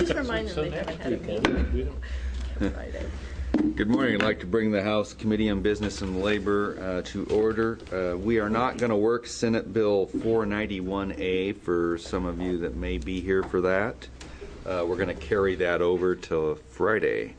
Just remind them they haven't had a meeting Friday. Good morning. I'd like to bring the House Committee on Business and Labor to order. We are not going to work Senate Bill 491A for some of you that may be here for that. We're going to carry that over till Friday.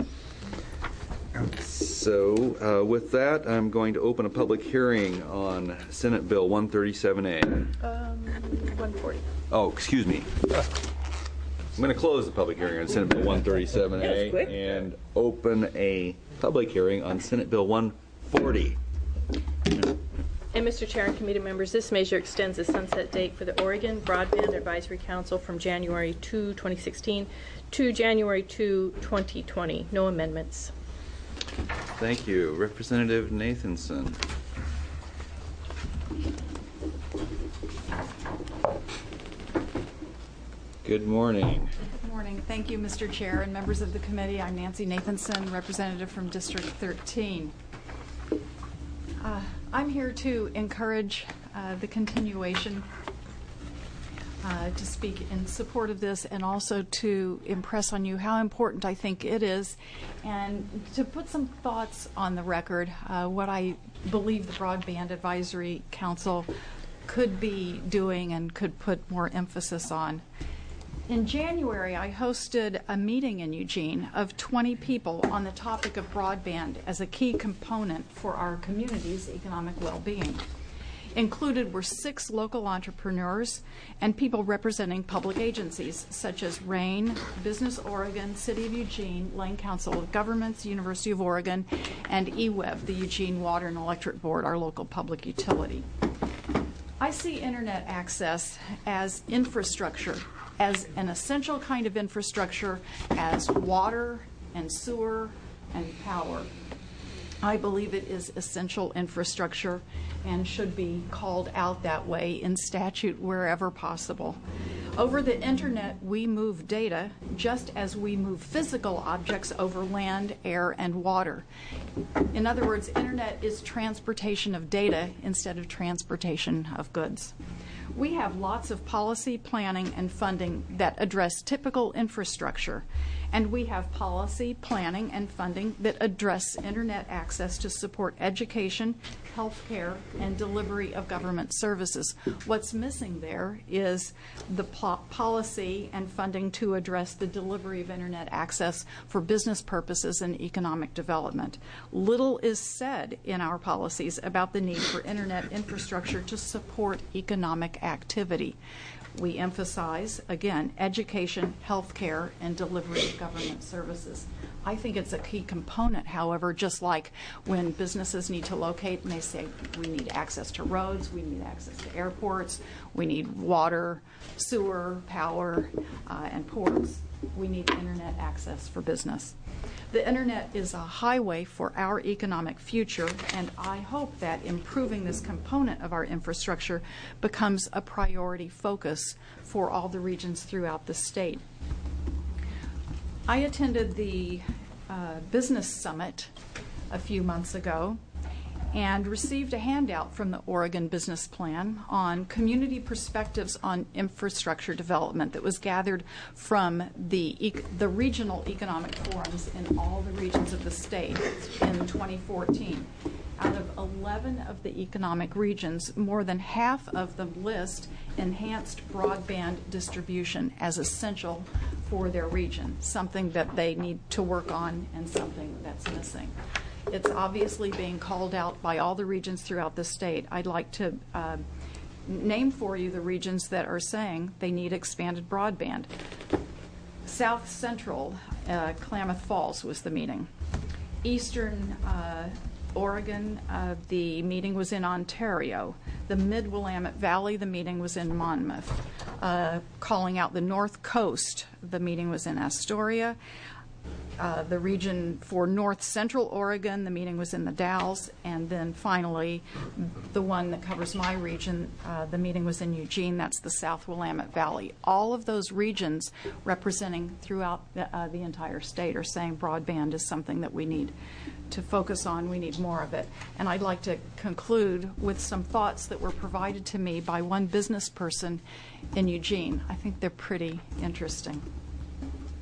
So with that, I'm going to open a public hearing on Senate Bill 137A. 140. Oh, excuse me. I'm going to close the public hearing on Senate Bill 137A and open a public hearing on Senate Bill 140. And Mr. Chair and committee members, this measure extends the sunset date for the Oregon Broadband Advisory Council from January 2, 2016 to January 2, 2020. No amendments. Thank you. Representative Nathanson. Good morning. Good morning. Thank you, Mr. Chair and members of the committee. I'm Nancy Nathanson, representative from District 13. I'm here to encourage the continuation, to speak in support of this, and also to impress on you how important I think it is, and to put some thoughts on the record, what I believe the Broadband Advisory Council could be doing and could put more emphasis on. In January, I hosted a meeting in Eugene of 20 people on the topic of broadband as a key component for our community's economic well-being. Included were 6 local entrepreneurs and people representing public agencies such as RAIN, Business Oregon, City of Eugene, Lane Council of Governments, University of Oregon, and EWEB, the Eugene Water and Electric Board, our local public utility. I see internet access as infrastructure, as an essential kind of infrastructure as water and sewer and power. I believe it is essential infrastructure and should be called out that way in statute wherever possible. Over the internet, we move data just as we move physical objects over land, air, and water. In other words, internet is transportation of data instead of transportation of goods. We have lots of policy, planning, and funding that address typical infrastructure, and we have policy, planning, and funding that address internet access to support education, healthcare, and delivery of government services. What's missing there is the policy and funding to address the delivery of internet access for business purposes and economic development. Little is said in our policies about the need for internet infrastructure to support economic activity. We emphasize, again, education, healthcare, and delivery of government services. I think it's a key component, however, just like when businesses need to locate and they say we need access to roads, we need access to airports, we need water, sewer, power, and ports. We need internet access for business. The internet is a highway for our economic future, and I hope that improving this component of our infrastructure becomes a priority focus for all the regions throughout the state. I attended the Business Summit a few months ago and received a handout from the Oregon Business Plan on community perspectives on infrastructure development that was gathered from the regional economic forums in all the regions of the state in 2014. Out of 11 of the economic regions, more than half of them list enhanced broadband distribution as essential for their region, something that they need to work on and something that's missing. It's obviously being called out by all the regions throughout the state. I'd like to name for you the regions that are saying they need expanded broadband. South Central, Klamath Falls was the meeting. Eastern Oregon, the meeting was in Ontario. The Mid-Willamette Valley, the meeting was in Monmouth. Calling out the North Coast, the meeting was in Astoria. The region for North Central Oregon, the meeting was in the Dalles, and then finally the one that covers my region, the meeting was in Eugene. That's the South Willamette Valley. All of those regions representing throughout the entire state are saying broadband is something that we need to focus on. We need more of it. And I'd like to conclude with some thoughts that were provided to me by one business person in Eugene. I think they're pretty interesting.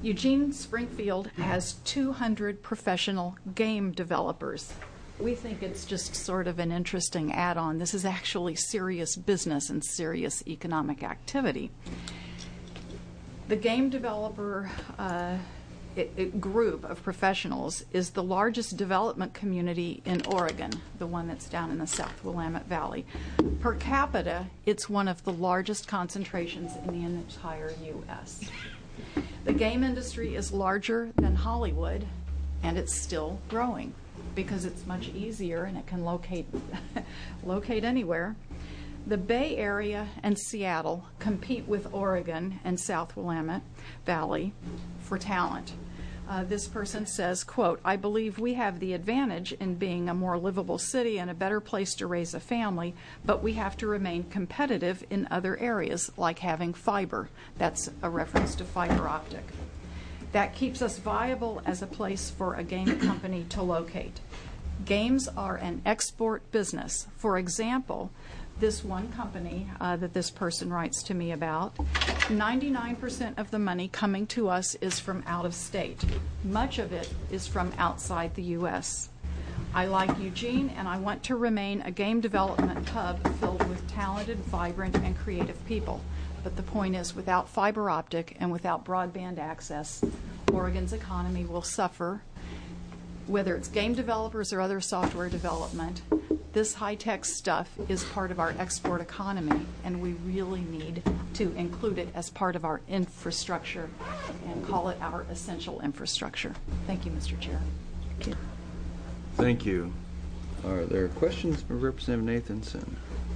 Eugene Springfield has 200 professional game developers. We think it's just sort of an interesting add-on. This is actually serious business and serious economic activity. The game developer group of professionals is the largest development community in Oregon, the one that's down in the South Willamette Valley. Per capita, it's one of the largest concentrations in the entire U.S. The game industry is larger than Hollywood, and it's still growing because it's much easier and it can locate anywhere. The Bay Area and Seattle compete with Oregon and South Willamette Valley for talent. This person says, quote, "I believe we have the advantage in being a more livable city and a better place to raise a family, but we have to remain competitive in other areas, like having fiber." That's a reference to fiber optic. That keeps us viable as a place for a game company to locate. Games are an export business. For example, this one company that this person writes to me about, 99% of the money coming to us is from out of state. Much of it is from outside the U.S. I like Eugene, and I want to remain a game development hub filled with talented, vibrant, and creative people. But the point is, without fiber optic and without broadband access, Oregon's economy will suffer. Whether it's game developers or other software development, this high-tech stuff is part of our export economy, and we really need to include it as part of our infrastructure and call it our essential infrastructure. Thank you, Mr. Chair. Thank you. Are there questions for Representative Nathanson?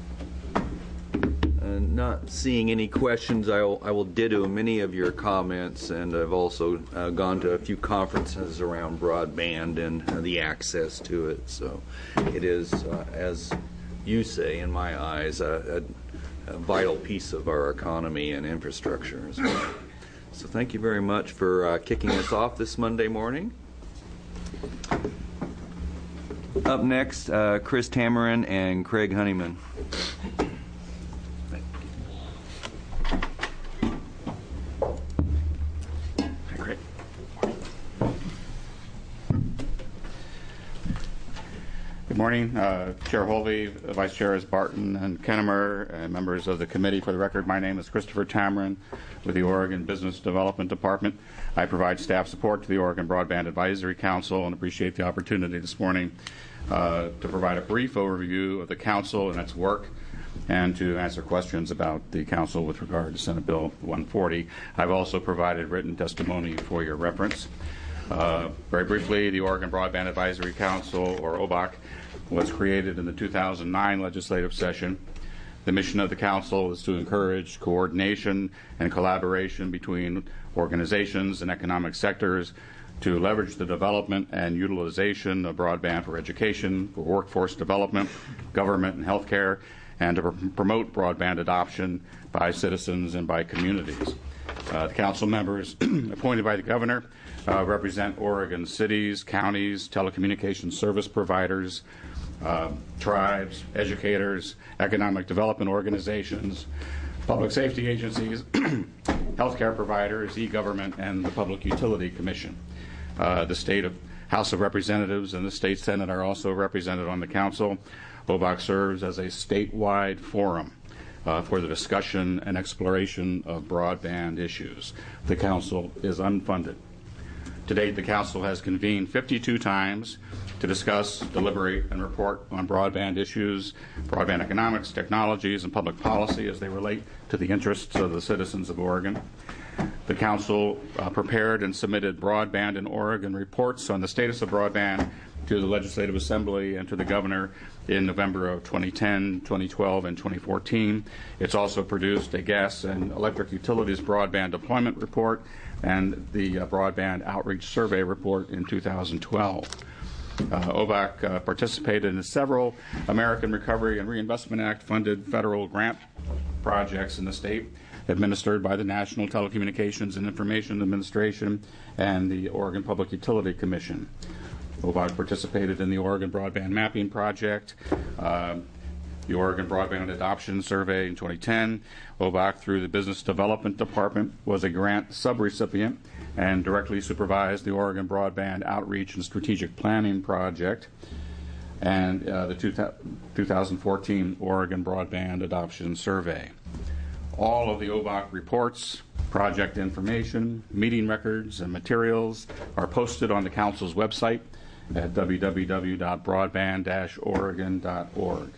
Not seeing any questions, I will ditto many of your comments, and I've also gone to a few conferences around broadband and the access to it. So it is, as you say, in my eyes, a vital piece of our economy and infrastructure as well. So thank you very much for kicking us off this Monday morning. Up next, Chris Tamarin and Craig Honeyman. Good morning, Chair Holvey, Vice Chairs Barton and Kennemer, and members of the committee. For the record, my name is Christopher Tamarin with the Oregon Business Development Department. I provide staff support to the Oregon Broadband Advisory Council and appreciate the opportunity this morning to provide a brief overview of the Council and its work and to answer questions about the Council with regard to Senate Bill 140. I've also provided written testimony for your reference. Very briefly, the Oregon Broadband Advisory Council, or OBOC, was created in the 2009 legislative session. The mission of the Council is to encourage coordination and collaboration between organizations and economic sectors to leverage the development and utilization of broadband for education, for workforce development, government, and healthcare, and to promote broadband adoption by citizens and by communities. The Council members appointed by the Governor represent Oregon cities, counties, telecommunications service providers, tribes, educators, economic development organizations, public safety agencies, healthcare providers, e-government, and the Public Utility Commission. The State House of Representatives and the State Senate are also represented on the Council. OBOC serves as a statewide forum for the discussion and exploration of broadband issues. The Council is unfunded. To date, the Council has convened 52 times to discuss, deliberate, and report on broadband issues, broadband economics, technologies, and public policy as they relate to the interests of the citizens of Oregon. The Council prepared and submitted broadband in Oregon reports on the status of broadband to the Legislative Assembly and to the Governor in November of 2010, 2012, and 2014. It's also produced a gas and electric utilities broadband deployment report and the broadband outreach survey report in 2012. OBOC participated in several American Recovery and Reinvestment Act funded federal grant projects in the state administered by the National Telecommunications and Information Administration and the Oregon Public Utility Commission. OBOC participated in the Oregon Broadband Mapping Project, the Oregon Broadband Adoption Survey in 2010. OBOC, through the Business Development Department, was a grant subrecipient and directly supervised the Oregon Broadband Outreach and Strategic Planning Project and the 2014 Oregon Broadband Adoption Survey. All of the OBOC reports, project information, meeting records, and materials are posted on the Council's website at www.broadband-oregon.org.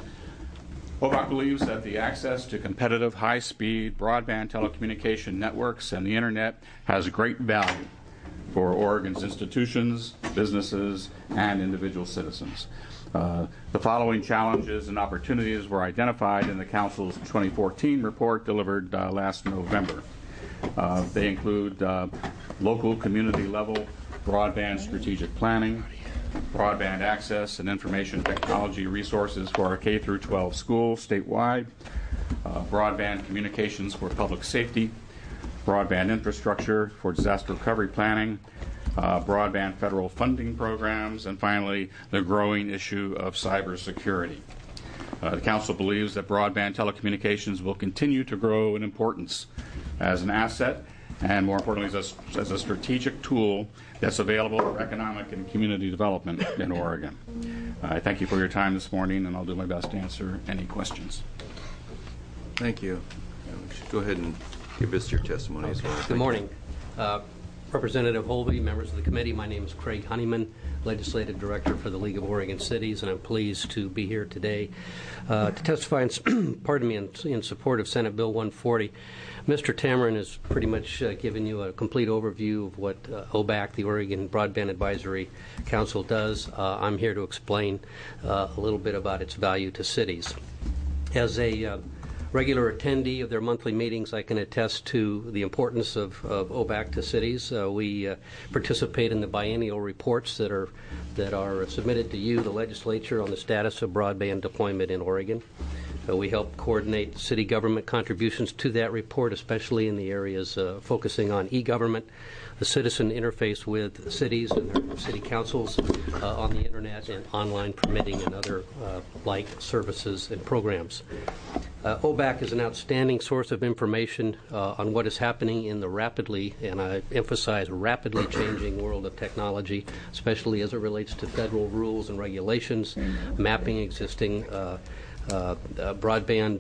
OBOC believes that the access to competitive, high-speed broadband telecommunication networks and the Internet has great value for Oregon's institutions, businesses, and individual citizens. The following challenges and opportunities were identified in the Council's 2014 report delivered last November. They include local community-level broadband strategic planning, broadband access and information technology resources for our K-12 schools statewide, broadband communications for public safety, broadband infrastructure for disaster recovery planning, broadband federal funding programs, and finally, the growing issue of cybersecurity. The Council believes that broadband telecommunications will continue to grow in importance as an asset and, more importantly, as a strategic tool that's available for economic and community development in Oregon. I thank you for your time this morning, and I'll do my best to answer any questions. Thank you. Go ahead and give us your testimony as well. Good morning. Representative Holvey, members of the committee, my name is Craig Honeyman, Legislative Director for the League of Oregon Cities, and I'm pleased to be here today to testify in support of Senate Bill 140. Mr. Tamron has pretty much given you a complete overview of what OBAC, the Oregon Broadband Advisory Council, does. I'm here to explain a little bit about its value to cities. As a regular attendee of their monthly meetings, I can attest to the importance of OBAC to cities. We participate in the biennial reports that are submitted to you, the legislature, on the status of broadband deployment in Oregon. We help coordinate city government contributions to that report, especially in the areas focusing on e-government, the citizen interface with cities and their city councils on the Internet, and online permitting and other like services and programs. OBAC is an outstanding source of information on what is happening in the rapidly, and I emphasize rapidly changing world of technology, especially as it relates to federal rules and regulations, mapping existing broadband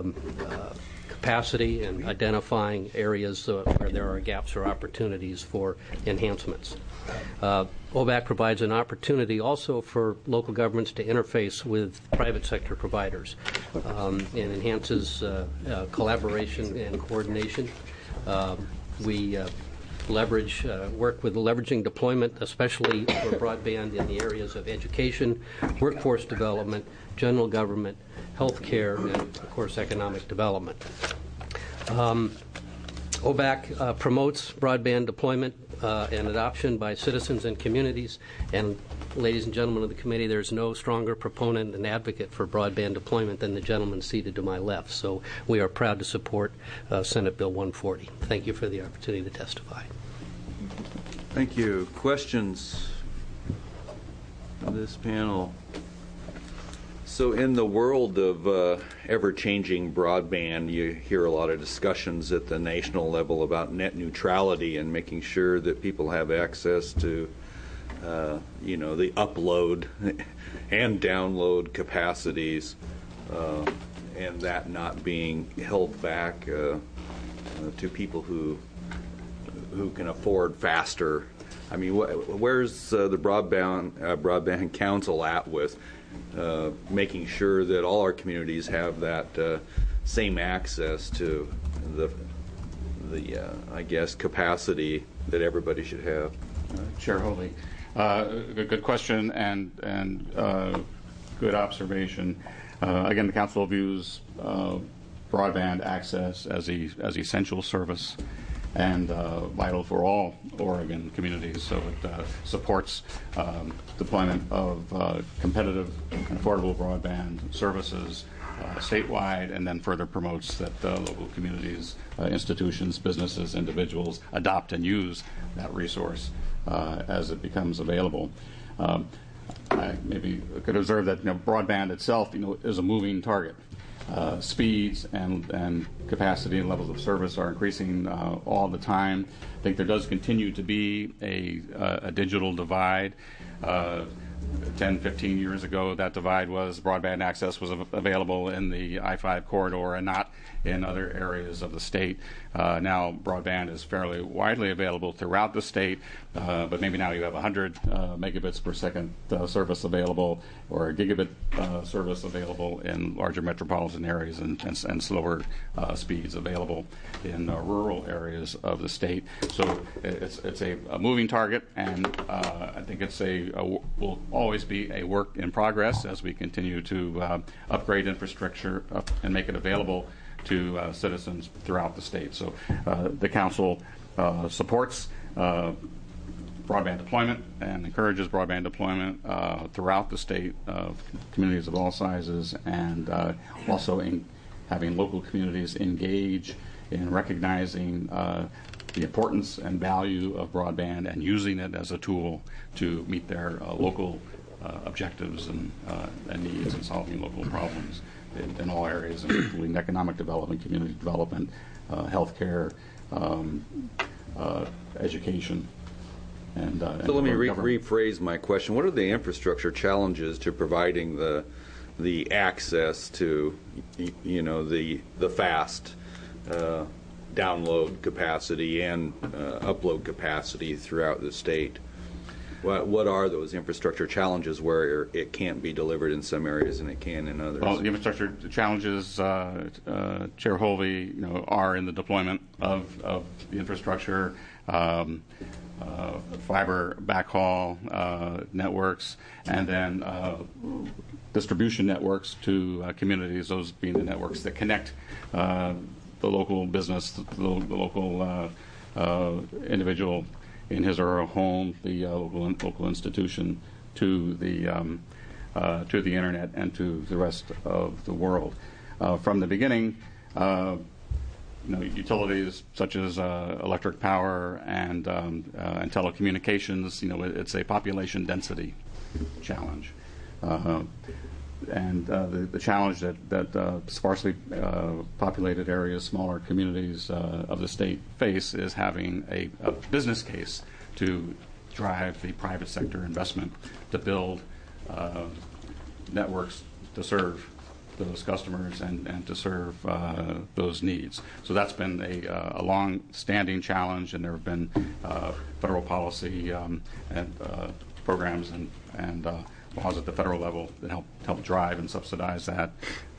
capacity and identifying areas where there are gaps or opportunities for enhancements. OBAC provides an opportunity also for local governments to interface with private sector providers and enhances collaboration and coordination. We work with leveraging deployment, especially for broadband in the areas of education, workforce development, general government, healthcare, and, of course, economic development. OBAC promotes broadband deployment and adoption by citizens and communities. And, ladies and gentlemen of the committee, there's no stronger proponent and advocate for broadband deployment than the gentleman seated to my left. So we are proud to support Senate Bill 140. Thank you for the opportunity to testify. Thank you. Questions of this panel? So in the world of ever-changing broadband, you hear a lot of discussions at the national level about net neutrality and making sure that people have access to, the upload and download capacities, and that not being held back to people who can afford faster. I mean, where's the broadband council at with making sure that all our communities have that same access to the capacity that everybody should have? Chair Holey, good question and good observation. Again, the council views broadband access as essential service and vital for all Oregon communities. So it supports deployment of competitive and affordable broadband services statewide, and then further promotes that local communities, institutions, businesses, individuals adopt and use that resource as it becomes available. I maybe could observe that broadband itself is a moving target. Speeds and capacity and levels of service are increasing all the time. I think there does continue to be a digital divide. 10, 15 years ago, that divide was broadband access was available in the I-5 corridor and not in other areas of the state. Now broadband is fairly widely available throughout the state, but maybe now you have 100 megabits per second service available, or a gigabit service available in larger metropolitan areas, and slower speeds available in rural areas of the state. So it's a moving target, and I think it's will always be a work in progress as we continue to upgrade infrastructure and make it available to citizens throughout the state. So the council supports broadband deployment and encourages broadband deployment throughout the state of communities of all sizes, and also in having local communities engage in recognizing the importance and value of broadband and using it as a tool to meet their local objectives and needs, and solving local problems in all areas, including economic development, community development, healthcare, education. So let me rephrase my question. What are the infrastructure challenges to providing the access to, the fast download capacity and upload capacity throughout the state? What are those infrastructure challenges where it can't be delivered in some areas and it can in others? Well, the infrastructure challenges, Chair Holvey, are in the deployment of the infrastructure, fiber backhaul networks, and then distribution networks to communities, those being the networks that connect the local business, the local individual in his or her home, the local institution, to the internet and to the rest of the world. From the beginning, utilities such as electric power and telecommunications, it's a population density challenge. And the challenge that sparsely populated areas, smaller communities of the state face is having a business case to drive the private sector investment to build networks to serve those customers and to serve those needs. So that's been a long-standing challenge, and there have been federal policy and programs and laws at the federal level that help drive and subsidize that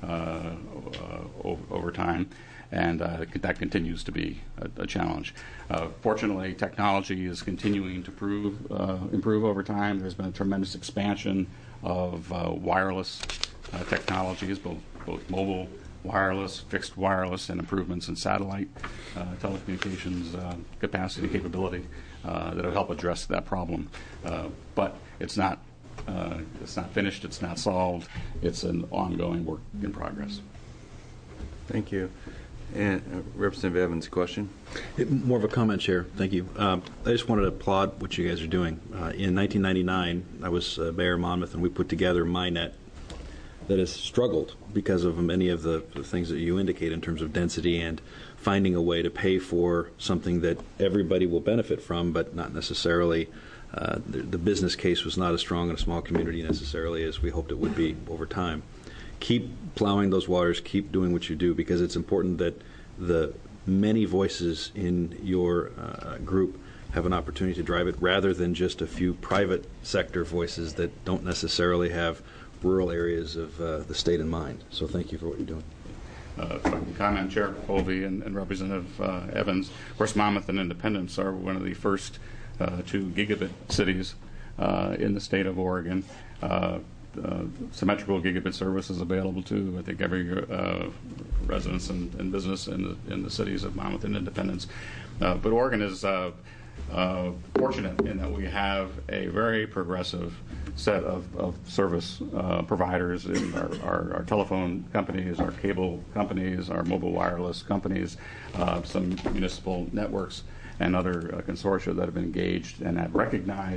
over time, and that continues to be a challenge. Fortunately, technology is continuing to improve over time. There's been a tremendous expansion of wireless technologies, both mobile wireless, fixed wireless, and improvements in satellite telecommunications capacity capability that will help address that problem. But it's not finished. It's not solved. It's an ongoing work in progress. Thank you. And Representative Evans, question? More of a comment, Chair. Thank you. I just wanted to applaud what you guys are doing. In 1999, I was Mayor of Monmouth, and we put together MyNet that has struggled because of many of the things that you indicate in terms of density and finding a way to pay for something that everybody will benefit from, but not necessarily the business case was not as strong in a small community necessarily as we hoped it would be over time. Keep plowing those waters, keep doing what you do, because it's important that the many voices in your group have an opportunity to drive it, rather than just a few private sector voices that don't necessarily have rural areas of the state in mind. So thank you for what you're doing. If I can comment, Chair Colby and Representative Evans, of course, Monmouth and Independence are one of the first 2 gigabit cities in the state of Oregon. Symmetrical gigabit service is available to, I think, every residence and business in the cities of Monmouth and Independence. But Oregon is fortunate in that we have a very progressive set of service providers in our telephone companies, our cable companies, our mobile wireless companies, some municipal networks, and other consortia that have engaged and have recognized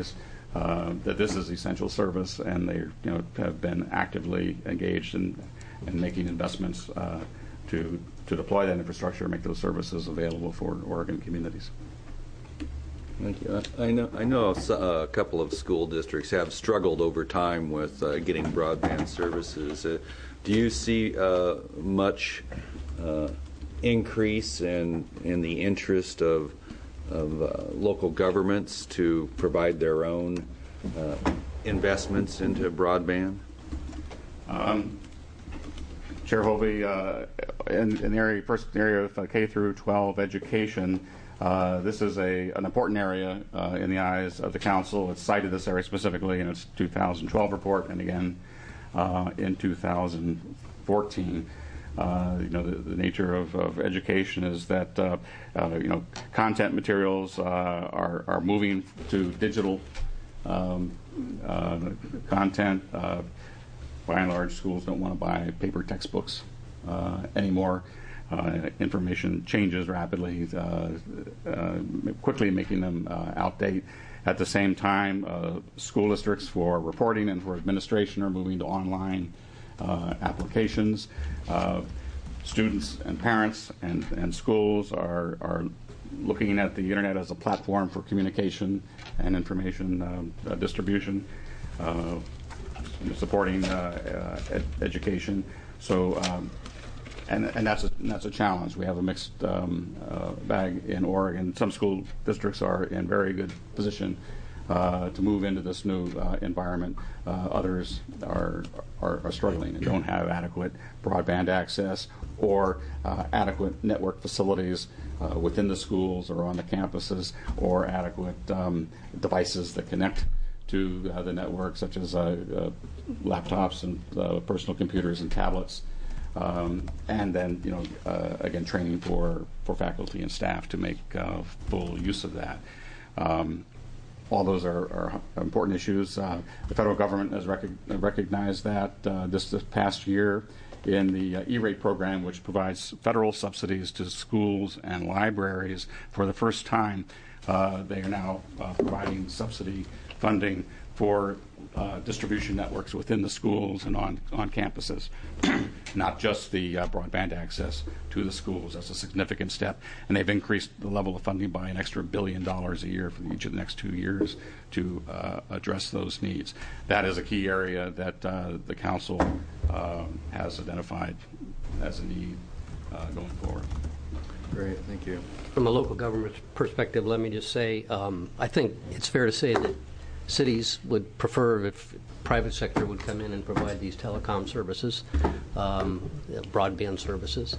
that this is essential service, and they have been actively engaged in making investments to deploy that infrastructure and make those services available for Oregon communities. Thank you. I know a couple of school districts have struggled over time with getting broadband services. Do you see much increase in the interest of local governments to provide their own investments into broadband? Chair Hovey, in the first area of K through 12 education, this is an important area in the eyes of the council. It's cited this area specifically in its 2012 report, and again in 2014. The nature of education is that content materials are moving to digital content. By and large, schools don't want to buy paper textbooks anymore. Information changes rapidly, quickly making them outdate. At the same time, school districts for reporting and for administration are moving to online applications. Students and parents and schools are looking at the internet as a platform for communication and information distribution, supporting education. So, and that's a challenge. We have a mixed bag in Oregon. Some school districts are in very good position to move into this new environment. Others are struggling and don't have adequate broadband access or adequate network facilities within the schools or on the campuses, or adequate devices that connect to the network, such as laptops and personal computers and tablets. And then, again, training for faculty and staff to make full use of that. All those are important issues. The federal government has recognized that this past year in the E-rate program, which provides federal subsidies to schools and libraries. For the first time, they are now providing subsidy funding for distribution networks within the schools and on campuses, not just the broadband access to the schools. That's a significant step, and they've increased the level of funding by an extra $1 billion a year for each of the next 2 years to address those needs. That is a key area that the council has identified as a need going forward. Great, thank you. From a local government perspective, let me just say, I think it's fair to say that cities would prefer if private sector would come in and provide these telecom services, broadband services.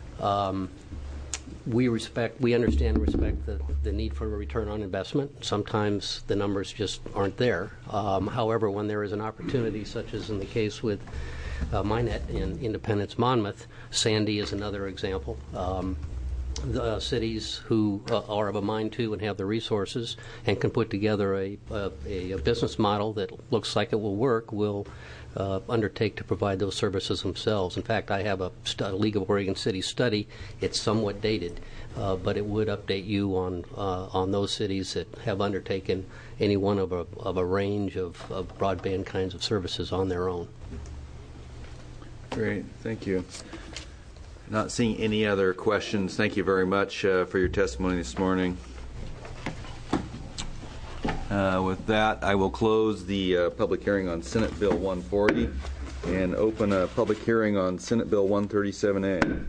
We understand and respect the need for a return on investment. Sometimes the numbers just aren't there. However, when there is an opportunity, such as in the case with MyNet in Independence, Monmouth, Sandy is another example. The cities who are of a mind to and have the resources and can put together a business model that looks like it will work will undertake to provide those services themselves. In fact, I have a League of Oregon Cities study. It's somewhat dated, but it would update you on those cities that have undertaken any one of a range of broadband kinds of services on their own. Great, thank you. Not seeing any other questions. Thank you very much for your testimony this morning. With that, I will close the public hearing on Senate Bill 140 and open a public hearing on Senate Bill 137A.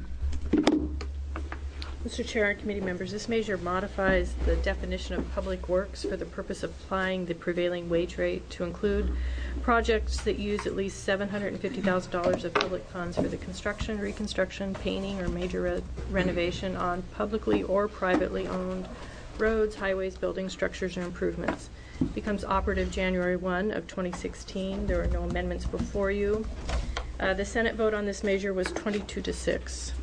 Mr. Chair and committee members, this measure modifies the definition of public works for the purpose of applying the prevailing wage rate to include projects that use at least $750,000 of public funds for the construction, reconstruction, painting, or major renovation on publicly or privately owned roads, highways, buildings, structures, or improvements. It becomes operative January 1 of 2016. There are no amendments before you. The Senate vote on this measure was 22-6.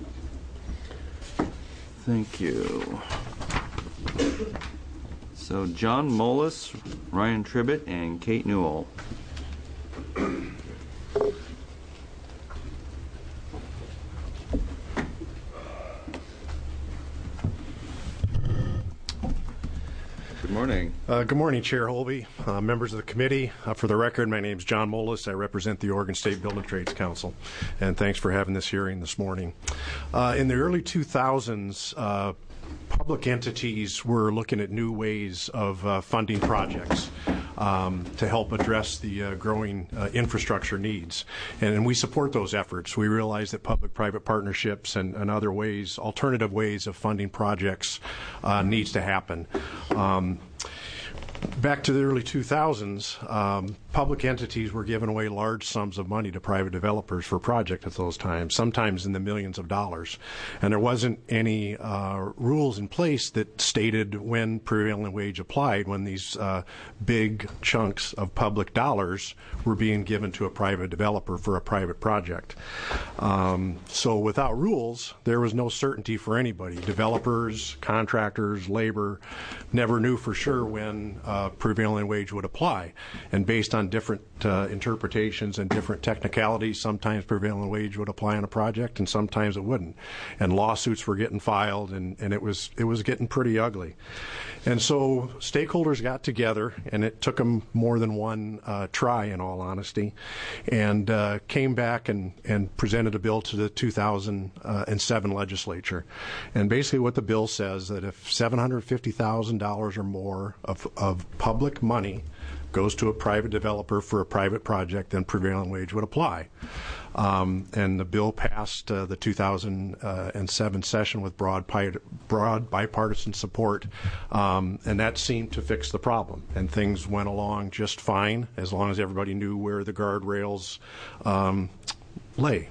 Thank you. So John Mullis, Ryan Tribbett, and Kate Newell. Good Morning. Good morning, Chair Holby, members of the committee. For the record, my name is John Molis. I represent the Oregon State Building Trades Council, and thanks for having this hearing this morning. In the early 2000s, public entities were looking at new ways of funding projects to help address the growing infrastructure needs. And we support those efforts. We realize that public-private partnerships and other ways, alternative ways of funding projects needs to happen. Back to the early 2000s, public entities were giving away large sums of money to private developers for projects at those times, sometimes in the millions of dollars. And there wasn't any rules in place that stated when prevailing wage applied, when these big chunks of public dollars were being given to a private developer for a private project. So without rules, there was no certainty for anybody. Developers, contractors, labor never knew for sure when prevailing wage would apply. And based on different interpretations and different technicalities, sometimes prevailing wage would apply on a project and sometimes it wouldn't. And lawsuits were getting filed, and it was getting pretty ugly. And so stakeholders got together, and it took them more than one try, in all honesty, and came back and presented a bill to the 2007 legislature. And basically what the bill says that if $750,000 or more of public money goes to a private developer for a private project, then prevailing wage would apply. And the bill passed the 2007 session with broad bipartisan support, and that seemed to fix the problem. And things went along just fine as long as everybody knew where the guardrails lay.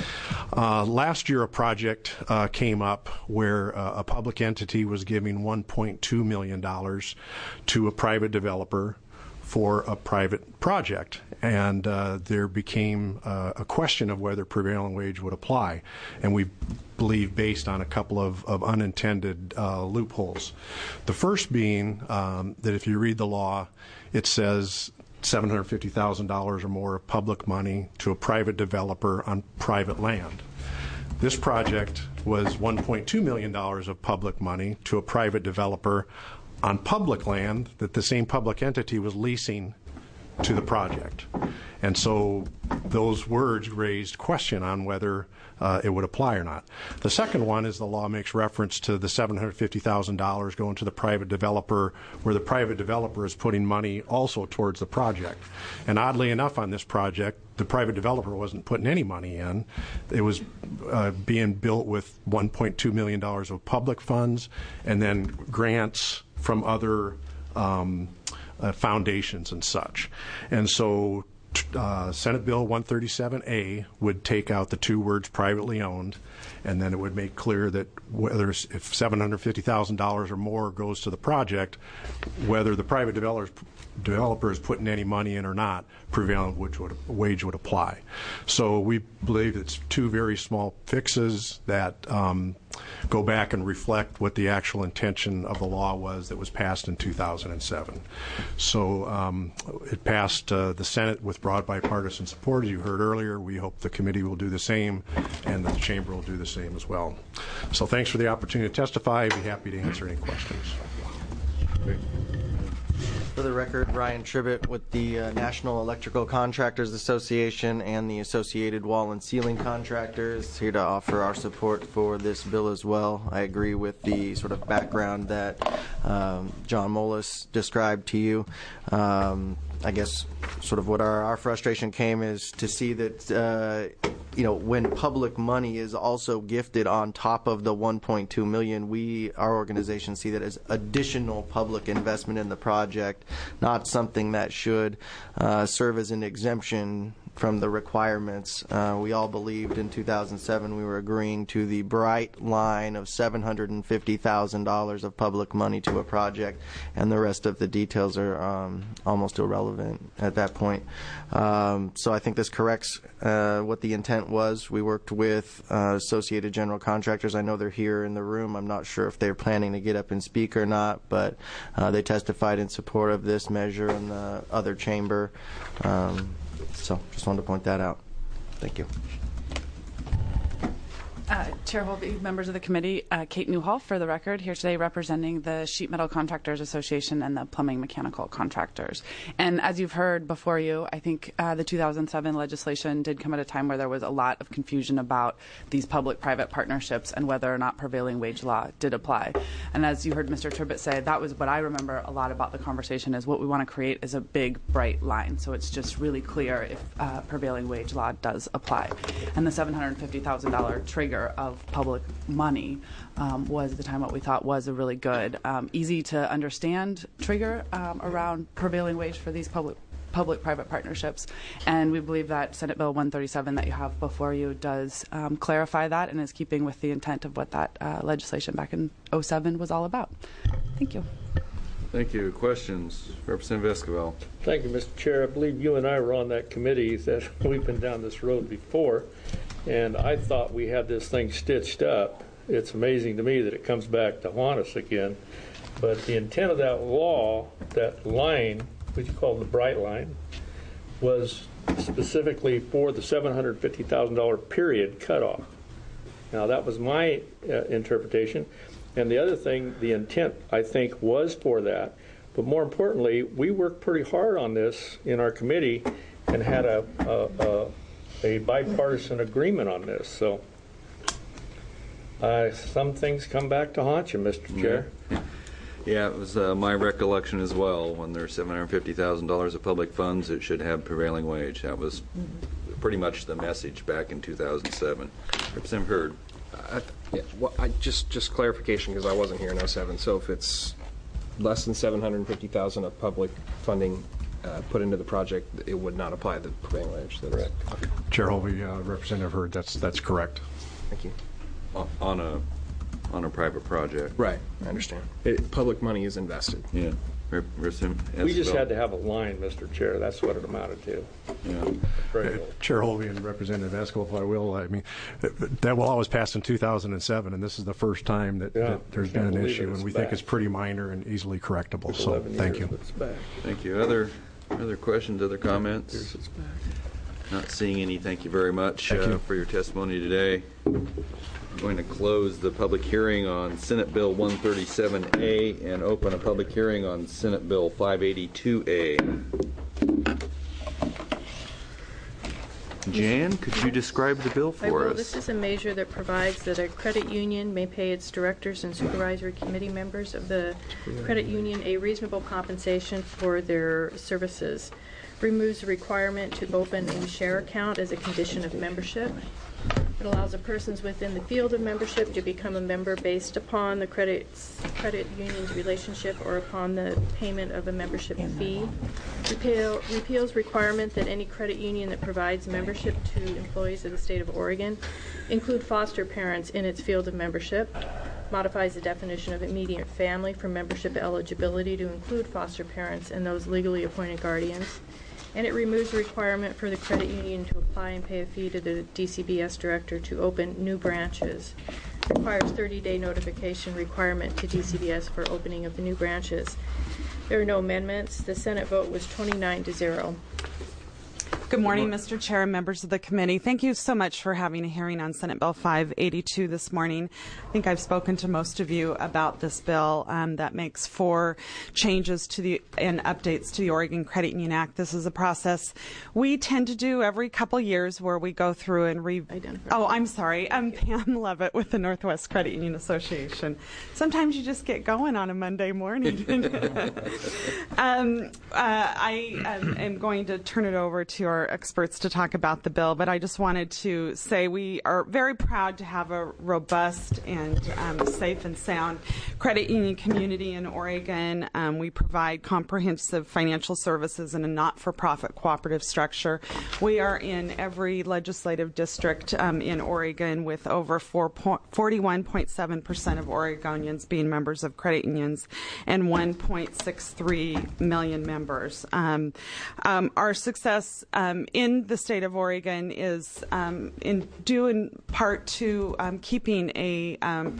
Last year, a project came up where a public entity was giving $1.2 million to a private developer for a private project, and there became a question of whether prevailing wage would apply, and we believe based on a couple of unintended loopholes. The first being that if you read the law, it says $750,000 or more of public money to a private developer on private land. This project was $1.2 million of public money to a private developer on public land that the same public entity was leasing to the project. And so those words raised question on whether it would apply or not. The second one is the law makes reference to the $750,000 going to the private developer, where the private developer is putting money also towards the project. And oddly enough, on this project, the private developer wasn't putting any money in. It was being built with $1.2 million of public funds and then grants from other foundations and such. And so Senate Bill 137A would take out the two words privately owned, and then it would make clear that if $750,000 or more goes to the project, whether the private developer is putting any money in or not, prevailing wage would apply. So we believe it's two very small fixes that go back and reflect what the actual intention of the law was that was passed in 2007. So it passed the Senate with broad bipartisan support, as you heard earlier. We hope the committee will do the same and that the chamber will do the same as well. So thanks for the opportunity to testify. I'd be happy to answer any questions. For the record, Ryan Tribbett with the National Electrical Contractors Association and the Associated Wall and Ceiling Contractors, here to offer our support for this bill as well. I agree with the sort of background that John Molis described to you. I guess sort of what our frustration came is to see that when public money is also gifted on top of the $1.2 million, our organization see that as additional public investment in the project, not something that should serve as an exemption from the requirements. We all believed in 2007 we were agreeing to the bright line of $750,000 of public money to a project, and the rest of the details are almost irrelevant at that point. So I think this corrects what the intent was. We worked with Associated General Contractors. I know they're here in the room. I'm not sure if they're planning to get up and speak or not, but they testified in support of this measure in the other chamber. So just wanted to point that out. Thank you. Chair Holby, members of the committee, Kate Newhall for the record, here today representing the Sheet Metal Contractors Association and the Plumbing Mechanical Contractors. And as you've heard before you, I think the 2007 legislation did come at a time where there was a lot of confusion about these public-private partnerships and whether or not prevailing wage law did apply. And as you heard Mr. Tribbett say, that was what I remember a lot about the conversation is what we want to create is a big, bright line. So it's just really clear if prevailing wage law does apply. And the $750,000 trigger of public money was at the time what we thought was a really good, easy to understand trigger around prevailing wage for these public-private partnerships. And we believe that Senate Bill 137 that you have before you does clarify that and is keeping with the intent of what that legislation back in 2007 was all about. Thank you. Thank you. Questions? Representative Esquivel. Thank you, Mr. Chair. I believe you and I were on that committee that we've been down this road before, and I thought we had this thing stitched up. It's amazing to me that it comes back to haunt us again. But the intent of that law, that line, which you call the bright line, was specifically for the $750,000 period cutoff. Now, that was my interpretation. And the other thing, the intent, I think, was for that. But more importantly, we worked pretty hard on this in our committee and had a bipartisan agreement on this. So some things come back to haunt you, Mr. Chair. Yeah, it was my recollection as well. When there's $750,000 of public funds, it should have prevailing wage. That was pretty much the message back in 2007. Representative Hurd. Just clarification, because I wasn't here in 2007. So if it's less than $750,000 of public funding put into the project, it would not apply the prevailing wage. That's correct. Okay. Chair Holby, Representative Hurd, that's correct. Thank you. On a private project. Right, I understand. Public money is invested. Yeah. We just had to have a line, Mr. Chair. That's what it amounted to. Yeah. Chair Holby and Representative Esquivel, if I will, I mean, that will always pass in 2007, and this is the first time that there's been an issue, and we think it's pretty minor and easily correctable. So thank you. Thank you. Other questions, other comments? Not seeing any. Thank you very much for your testimony today. I'm going to close the public hearing on Senate Bill 137A and open a public hearing on Senate Bill 582A. Jan, could you describe the bill for us? This is a measure that provides that a credit union may pay its directors and supervisory committee members of the credit union a reasonable compensation for their services. Removes the requirement to open a share account as a condition of membership. It allows the persons within the field of membership to become a member based upon the credit union's relationship or upon the payment of a membership fee. Repeals requirement that any credit union that provides membership to employees of the state of Oregon include foster parents in its field of membership. Modifies the definition of immediate family for membership eligibility to include foster parents and those legally appointed guardians. And it removes the requirement for the credit union to apply and pay a fee to the DCBS director to open new branches. Requires 30-day notification requirement to DCBS for opening of the new branches. There are no amendments. The Senate vote was 29-0. Good morning, Mr. Chair and members of the committee. Thank you so much for having a hearing on Senate Bill 582 this morning. I think I've spoken to most of you about this bill that makes 4 changes to and updates to the Oregon Credit Union Act. This is a process we tend to do every couple years where we go through and I'm sorry. I'm Pam Levitt with the Northwest Credit Union Association. Sometimes you just get going on a Monday morning. I am going to turn it over to our experts to talk about the bill, but I just wanted to say we are very proud to have a robust and safe and sound credit union community in Oregon. We provide comprehensive financial services in a not-for-profit cooperative structure. We are in every legislative district in Oregon with over 41.7% of Oregonians being members of credit unions and 1.63 million members. Our success in the state of Oregon is due in part to keeping a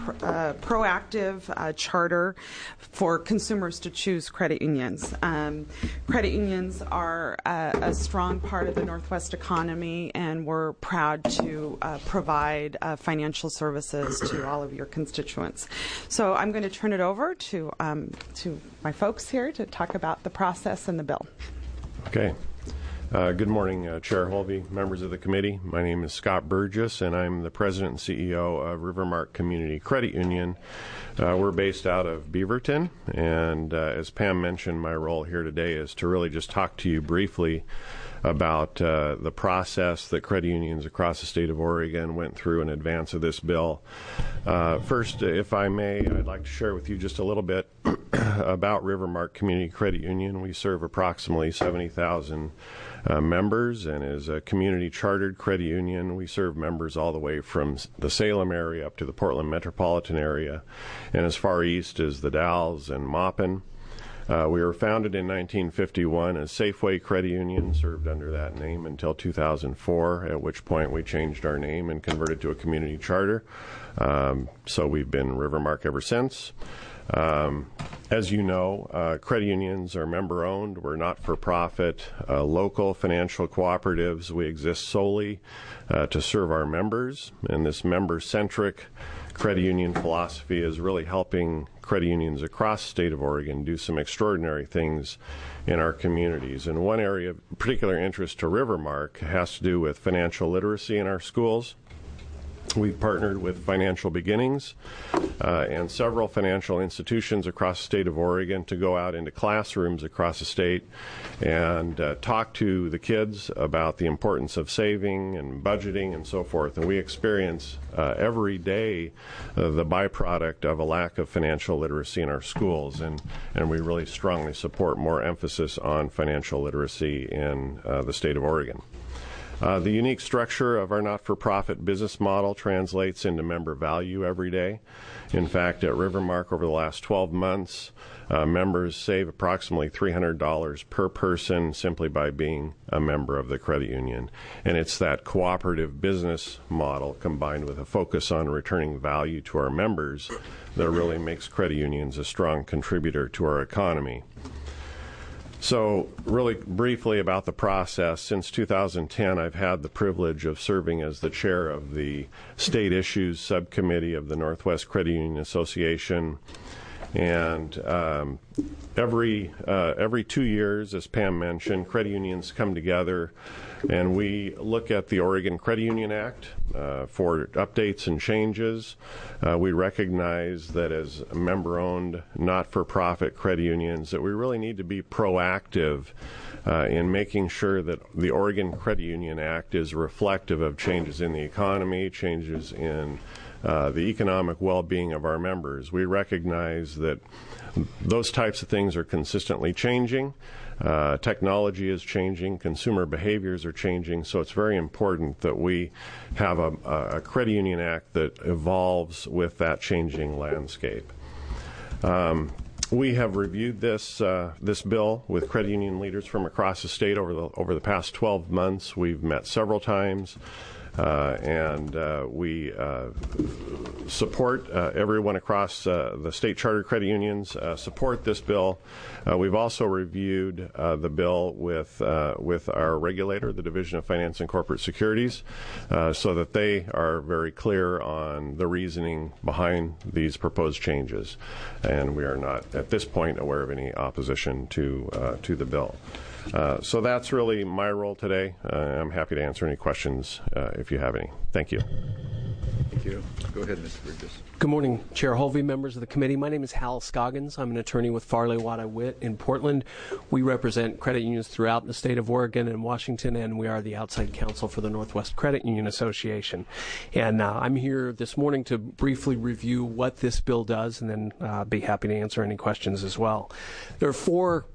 proactive charter for consumers to choose credit unions. Credit unions are a strong part of the Northwest economy, and we're proud to provide financial services to all of your constituents. So I'm going to turn it over to my folks here to talk about the process and the bill. Okay. Good morning, Chair Holvey, members of the committee. My name is Scott Burgess, and I'm the President and CEO of Rivermark Community Credit Union. We're based out of Beaverton, and as Pam mentioned, my role here today is to really just talk to you briefly about the process that credit unions across the state of Oregon went through in advance of this bill. First, if I may, I'd like to share with you just a little bit about Rivermark Community Credit Union. We serve approximately 70,000 members, and as a community chartered credit union, we serve members all the way from the Salem area up to the Portland metropolitan area, and as far east as the Dalles and Maupin. We were founded in 1951 as Safeway Credit Union, served under that name until 2004, at which point we changed our name and converted to a community charter. So we've been Rivermark ever since. As you know, credit unions are member-owned. We're not-for-profit, local financial cooperatives. We exist solely to serve our members, and this member-centric credit union philosophy is really helping credit unions across the state of Oregon do some extraordinary things in our communities. And one area of particular interest to Rivermark has to do with financial literacy in our schools. We've partnered with Financial Beginnings and several financial institutions across the state of Oregon to go out into classrooms across the state and talk to the kids about the importance of saving and budgeting and so forth. And we experience every day the byproduct of a lack of financial literacy in our schools, and we really strongly support more emphasis on financial literacy in the state of Oregon. The unique structure of our not-for-profit business model translates into member value every day. In fact, at Rivermark over the last 12 months, members save approximately $300 per person simply by being a member of the credit union. And it's that cooperative business model combined with a focus on returning value to our members that really makes credit unions a strong contributor to our economy. So really briefly about the process, since 2010 I've had the privilege of serving as the chair of the State Issues Subcommittee of the Northwest Credit Union Association. And every 2 years, as Pam mentioned, credit unions come together and we look at the Oregon Credit Union Act for updates and changes. We recognize that as member-owned, not-for-profit credit unions, that we really need to be proactive in making sure that the Oregon Credit Union Act is reflective of changes in the economy, changes in the economic well-being of our members. We recognize that those types of things are consistently changing. Technology is changing. Consumer behaviors are changing. So it's very important that we have a Credit Union Act that evolves with that changing landscape. We have reviewed this bill with credit union leaders from across the state over the past 12 months. We've met several times. We support everyone across the state charter credit unions support this bill. We've also reviewed the bill with our regulator, the Division of Finance and Corporate Securities, so that they are very clear on the reasoning behind these proposed changes. And we are not, at this point, aware of any opposition to the bill. So that's really my role today. I'm happy to answer any questions if you have any. Thank you. Thank you. Go ahead, Mr. Burgess. Good morning, Chair Holvey, members of the committee. My name is Hal Scoggins. I'm an attorney with Farley Wada Witt in Portland. We represent credit unions throughout the state of Oregon and Washington, and we are the outside counsel for the Northwest Credit Union Association. And I'm here this morning to briefly review what this bill does, and then be happy to answer any questions as well. There are four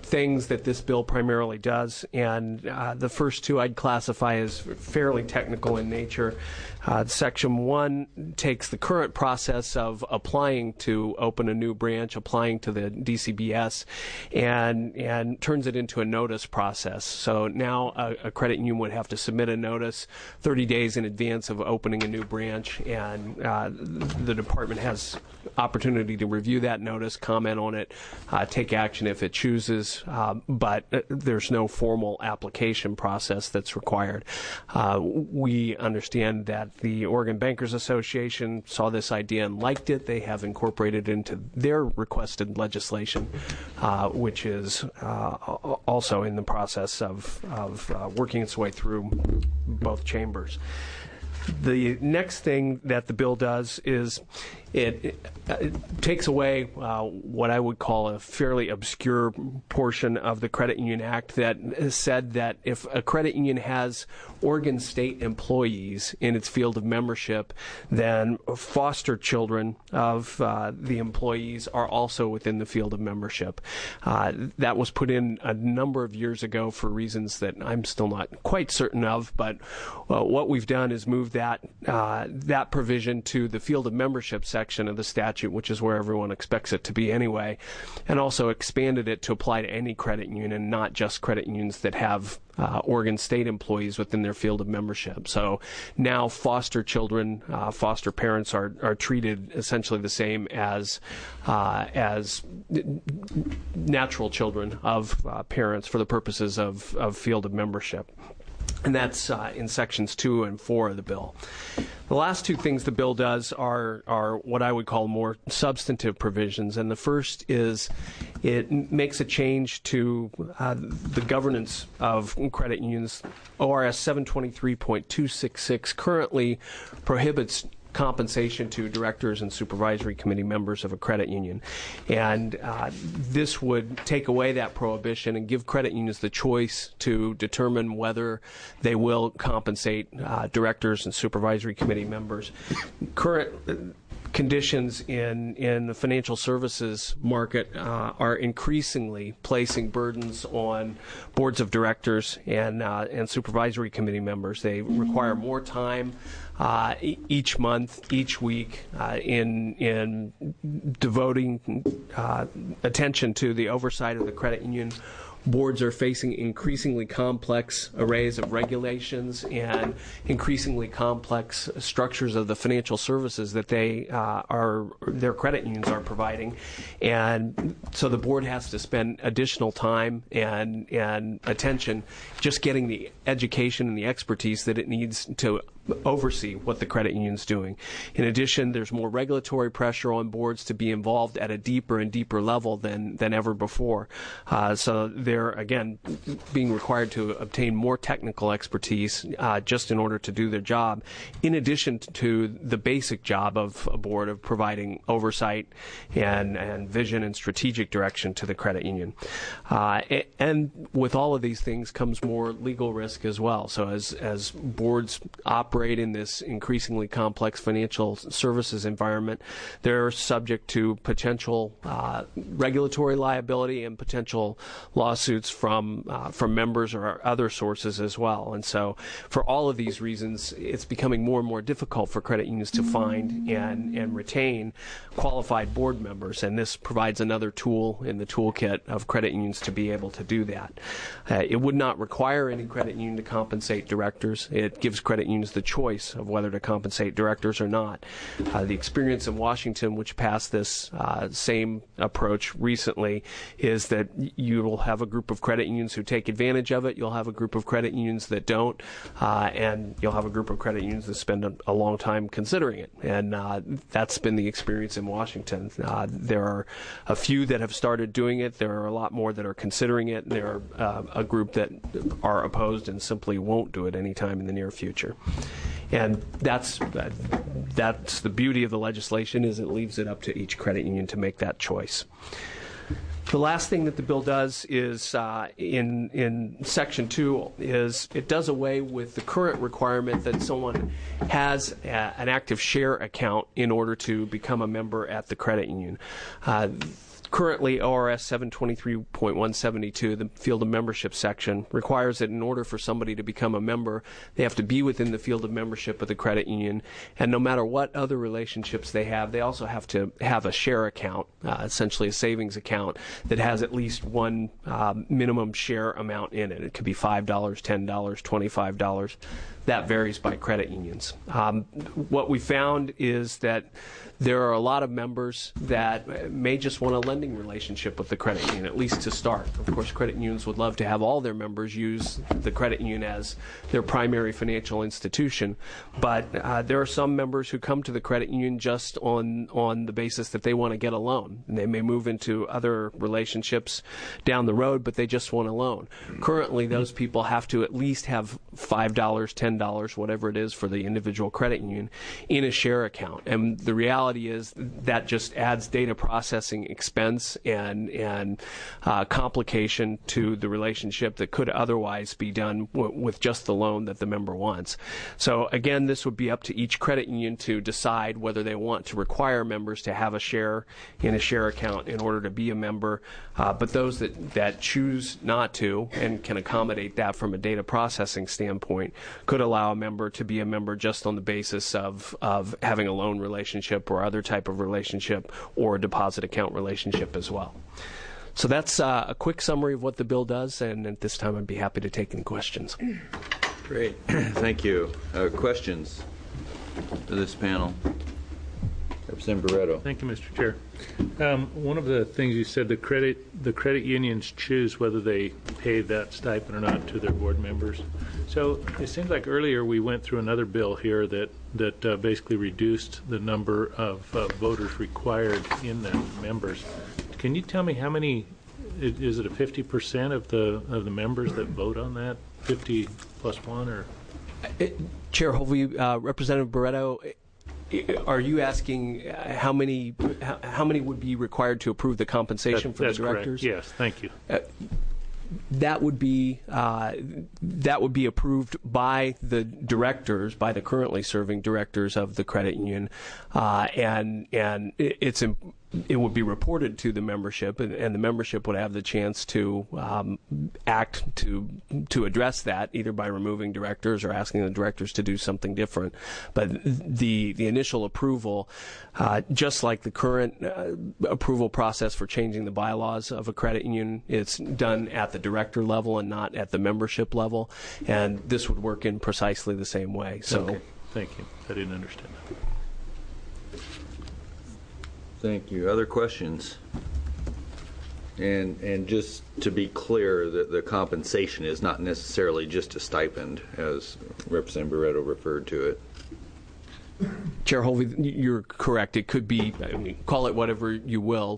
things that this bill primarily does, and the first two I'd classify as fairly technical in nature. Section 1 takes the current process of applying to open a new branch, applying to the DCBS, and turns it into a notice process. So now a credit union would have to submit a notice 30 days in advance of opening a new branch, and the department has opportunity to review that notice, comment on it, take action if it chooses, but there's no formal application process that's required. We understand that the Oregon Bankers Association saw this idea and liked it. They have incorporated it into their requested legislation, which is also in the process of working its way through both chambers. The next thing that the bill does is it takes away what I would call a fairly obscure portion of the Credit Union Act that said that if a credit union has Oregon State employees in its field of membership, then foster children of the employees are also within the field of membership. That was put in a number of years ago for reasons that I'm still not quite certain of, but what we've done is move that provision to the field of membership section of the statute, which is where everyone expects it to be anyway, and also expanded it to apply to any credit union and not just credit unions that have Oregon State employees within their field of membership. So now foster children, foster parents are treated essentially the same as natural children of parents for the purposes of field of membership. And that's in sections 2 and 4 of the bill. The last two things the bill does are what I would call more substantive provisions. And the first is it makes a change to the governance of credit unions. ORS 723.266 currently prohibits compensation to directors and supervisory committee members of a credit union. And this would take away that prohibition and give credit unions the choice to determine whether they will compensate directors and supervisory committee members. Current conditions in the financial services market are increasingly placing burdens on boards of directors and supervisory committee members. They require more time each month, each week, in devoting attention to the oversight of the credit union. Boards are facing increasingly complex arrays of regulations and increasingly complex structures of the financial services that their credit unions are providing, and so the board has to spend additional time and attention just getting the education and the expertise that it needs to oversee what the credit union's doing. In addition, there's more regulatory pressure on boards to be involved at a deeper and deeper level than ever before. So they're, again, being required to obtain more technical expertise just in order to do their job, in addition to the basic job of a board of providing oversight and vision and strategic direction to the credit union. And with all of these things comes more legal risk as well. So as boards operate in this increasingly complex financial services environment, they're subject to potential regulatory liability and potential lawsuits from members or other sources as well. And so for all of these reasons, it's becoming more and more difficult for credit unions to find and retain qualified board members, and this provides another tool in the toolkit of credit unions to be able to do that. It would not require any credit union to compensate directors. It gives credit unions the choice of whether to compensate directors or not. The experience in Washington, which passed this same approach recently, is that you will have a group of credit unions who take advantage of it, you'll have a group of credit unions that don't, and you'll have a group of credit unions that spend a long time considering it. And that's been the experience in Washington. There are a few that have started doing it. There are a lot more that are considering it. And there are a group that are opposed and simply won't do it anytime in the near future. And that's the beauty of the legislation, is it leaves it up to each credit union to make that choice. The last thing that the bill does is in Section 2 is it does away with the current requirement that someone has an active share account in order to become a member at the credit union. Currently, ORS 723.172, the field of membership section, requires that in order for somebody to become a member, they have to be within the field of membership of the credit union. And no matter what other relationships they have, they also have to have a share account, essentially a savings account, that has at least one minimum share amount in it. It could be $5, $10, $25. That varies by credit unions. What we found is that there are a lot of members that may just want a lending relationship with the credit union, at least to start. Of course, credit unions would love to have all their members use the credit union as their primary financial institution, but there are some members who come to the credit union just on the basis that they want to get a loan. And they may move into other relationships down the road, but they just want a loan. Currently, those people have to at least have $5, $10, whatever it is for the individual credit union, in a share account. And the reality is that just adds data processing expense and complication to the relationship that could otherwise be done with just the loan that the member wants. So again, this would be up to each credit union to decide whether they want to require members to have a share in a share account in order to be a member. But those that choose not to and can accommodate that from a data processing standpoint could allow a member to be a member just on the basis of having a loan relationship or other type of relationship or a deposit account relationship as well. So that's a quick summary of what the bill does, and at this time I'd be happy to take any questions. Great. Thank you. Questions to this panel? Representative Barreto. Thank you, Mr. Chair. One of the things you said, the credit unions choose whether they pay that stipend or not to their board members. So it seems like earlier we went through another bill here that basically reduced the number of voters required in that members. Can you tell me how many? Is it a 50% of the members that vote on that? 50 plus one, or? Chair Hovey, Representative Barreto, are you asking how many would be required to approve the compensation for the directors? Correct. Yes, thank you. That would be approved by the directors, by the currently serving directors of the credit union, and it would be reported to the membership, and the membership would have the chance to act to address that, either by removing directors or asking the directors to do something different. But the initial approval, just like the current approval process for changing the bylaws of a credit union, it's done at the director level and not at the membership level, and this would work in precisely the same way. So, okay. Thank you. I didn't understand that. Thank you. Other questions? And just to be clear, the compensation is not necessarily just a stipend, as Representative Barreto referred to it. Chair Hovey, you're correct. It could be, call it whatever you will,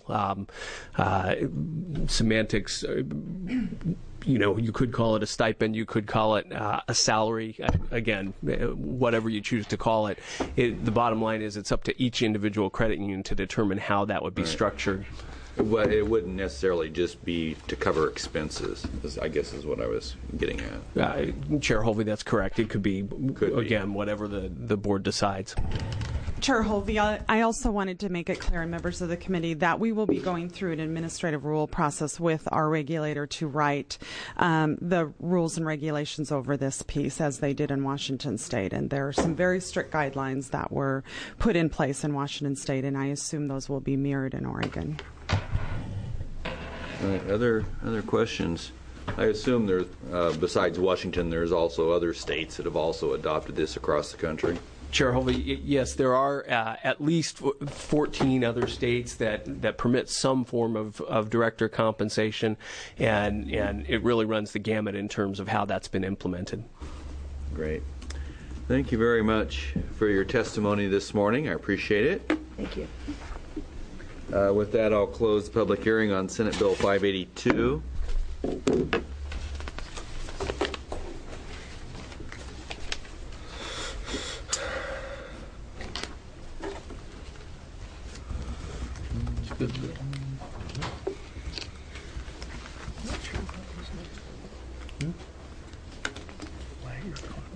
semantics. You could call it a stipend. You could call it a salary. Again, whatever you choose to call it. The bottom line is it's up to each individual credit union to determine how that would be structured. Well, it wouldn't necessarily just be to cover expenses, I guess is what I was getting at. Chair Hovey, that's correct. It could be, whatever the board decides. Chair Hovey, I also wanted to make it clear, and members of the committee, that we will be going through an administrative rule process with our regulator to write the rules and regulations over this piece, as they did in Washington State. And there are some very strict guidelines that were put in place in Washington State, and I assume those will be mirrored in Oregon. All right. Other questions? I assume there's, besides Washington, there's also other states that have also adopted this across the country. Chair Hovey, yes, there are at least 14 other states that permit some form of director compensation, and it really runs the gamut in terms of how that's been implemented. Great. Thank you very much for your testimony this morning. I appreciate it. Thank you. With that, I'll close the public hearing on Senate Bill 582.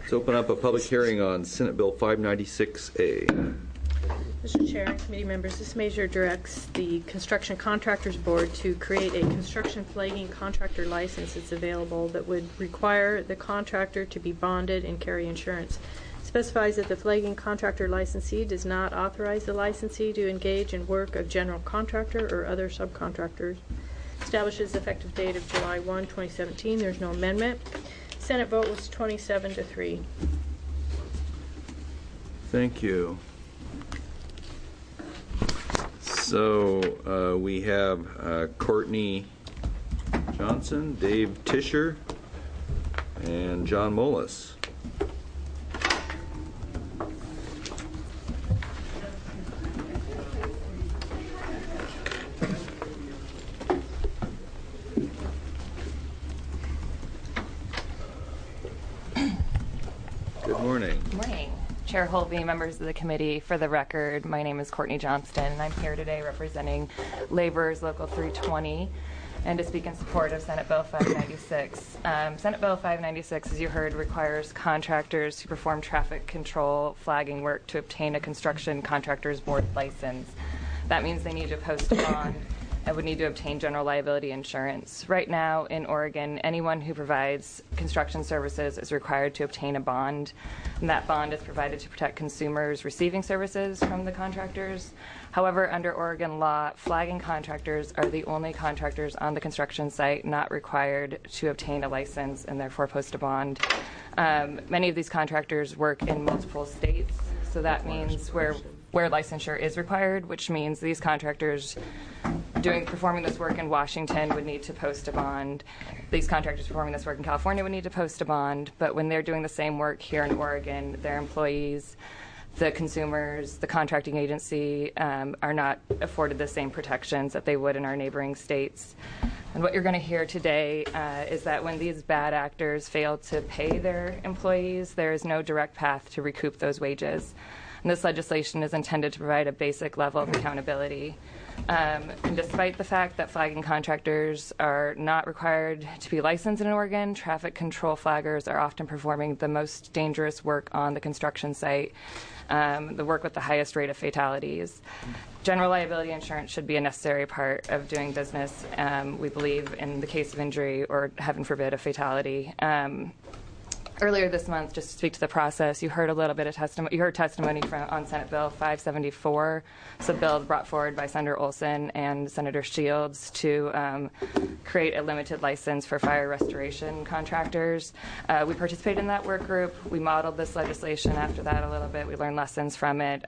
Let's open up a public hearing on Senate Bill 596A. Mr. Chair and committee members, this measure directs the Construction Contractors Board to create a construction flagging contractor license that's available that would require the contractor to be bonded and carry insurance. Specifies that the flagging contractor licensee does not authorize the licensee to engage in work of general contractor or other subcontractors. Establishes the effective date of July 1, 2017. There's no amendment. Senate vote was 27-3. Thank you. So we have Courtney Johnson, Dave Tischer, and John Mullis. Good morning. Good morning. Chair Holvey, members of the committee, for the record, my name is Courtney Johnston, and I'm here today representing Labor's Local 320 and to speak in support of Senate Bill 596. Senate Bill 596, as you heard, requires contractors to perform traffic control flagging work to obtain a construction contractors board license. That means they need to post a bond and would need to obtain general liability insurance. Right now in Oregon, anyone who provides construction services is required to obtain a bond, and that bond is provided to protect consumers receiving services from the contractors. However, under Oregon law, flagging contractors are the only contractors on the construction site not required to obtain a license and therefore post a bond. Many of these contractors work in multiple states, so that means where licensure is required, which means these contractors performing this work in Washington would need to post a bond. These contractors performing this work in California would need to post a bond, but when they're doing the same work here in Oregon, their employees, the consumers, the contracting agency are not afforded the same protections that they would in our neighboring states. And what you're going to hear today is that when these bad actors fail to pay their employees, there is no direct path to recoup those wages. And this legislation is intended to provide a basic level of accountability. And despite the fact that flagging contractors are not required to be licensed in Oregon, traffic control flaggers are often performing the most dangerous work on the construction site, the work with the highest rate of fatalities. General liability insurance should be a necessary part of doing business, we believe, in the case of injury or, heaven forbid, a fatality. Earlier this month, just to speak to the process, you heard a little bit of testimony. You heard testimony on Senate Bill 574. It's a bill brought forward by Senator Olson and Senator Shields to create a limited license for fire restoration contractors. We participated in that work group. We modeled this legislation after that a little bit. We learned lessons from it.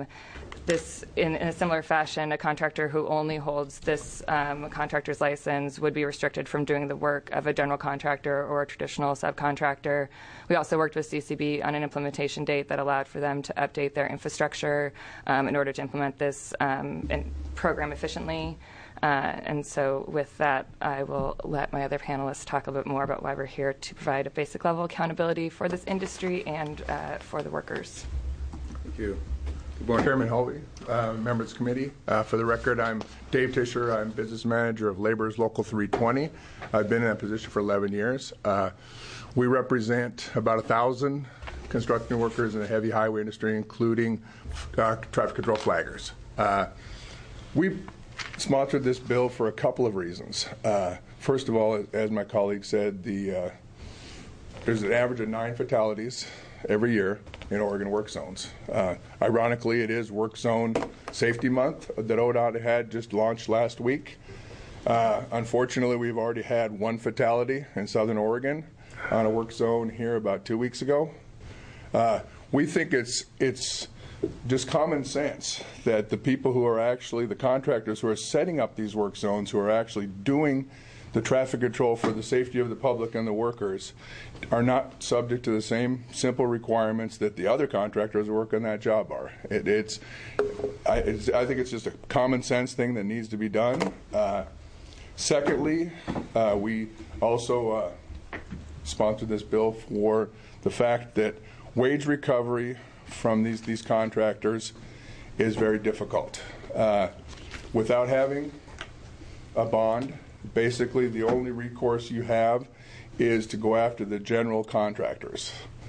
In a similar fashion, a contractor who only holds this contractor's license would be restricted from doing the work of a general contractor or a traditional subcontractor. We also worked with CCB on an implementation date that allowed for them to update their infrastructure in order to implement this program efficiently. And so with that, I will let my other panelists talk a little bit more about why we're here to provide a basic level of accountability for this industry and for the workers. Thank you. Good morning. Chairman Hovey, members of the committee. For the record, I'm Dave Tischer. I'm business manager of Labor's Local 320. I've been in that position for 11 years. We represent about 1,000 construction workers in the heavy highway industry, including traffic control flaggers. We sponsored this bill for a couple of reasons. First of all, as my colleague said, there's an average of 9 fatalities every year in Oregon work zones. Ironically, it is Work Zone Safety Month that ODOT had just launched last week. Unfortunately, we've already had 1 fatality in Southern Oregon on a work zone here about 2 weeks ago. We think it's just common sense that the people who are actually the contractors who are setting up these work zones, who are actually doing the traffic control for the safety of the public and the workers, are not subject to the same simple requirements that the other contractors who work on that job are. I think it's just a common sense thing that needs to be done. Secondly, we also sponsored this bill for the fact that wage recovery from these contractors is very difficult. Without having a bond, basically the only recourse you have is to go after the general contractors.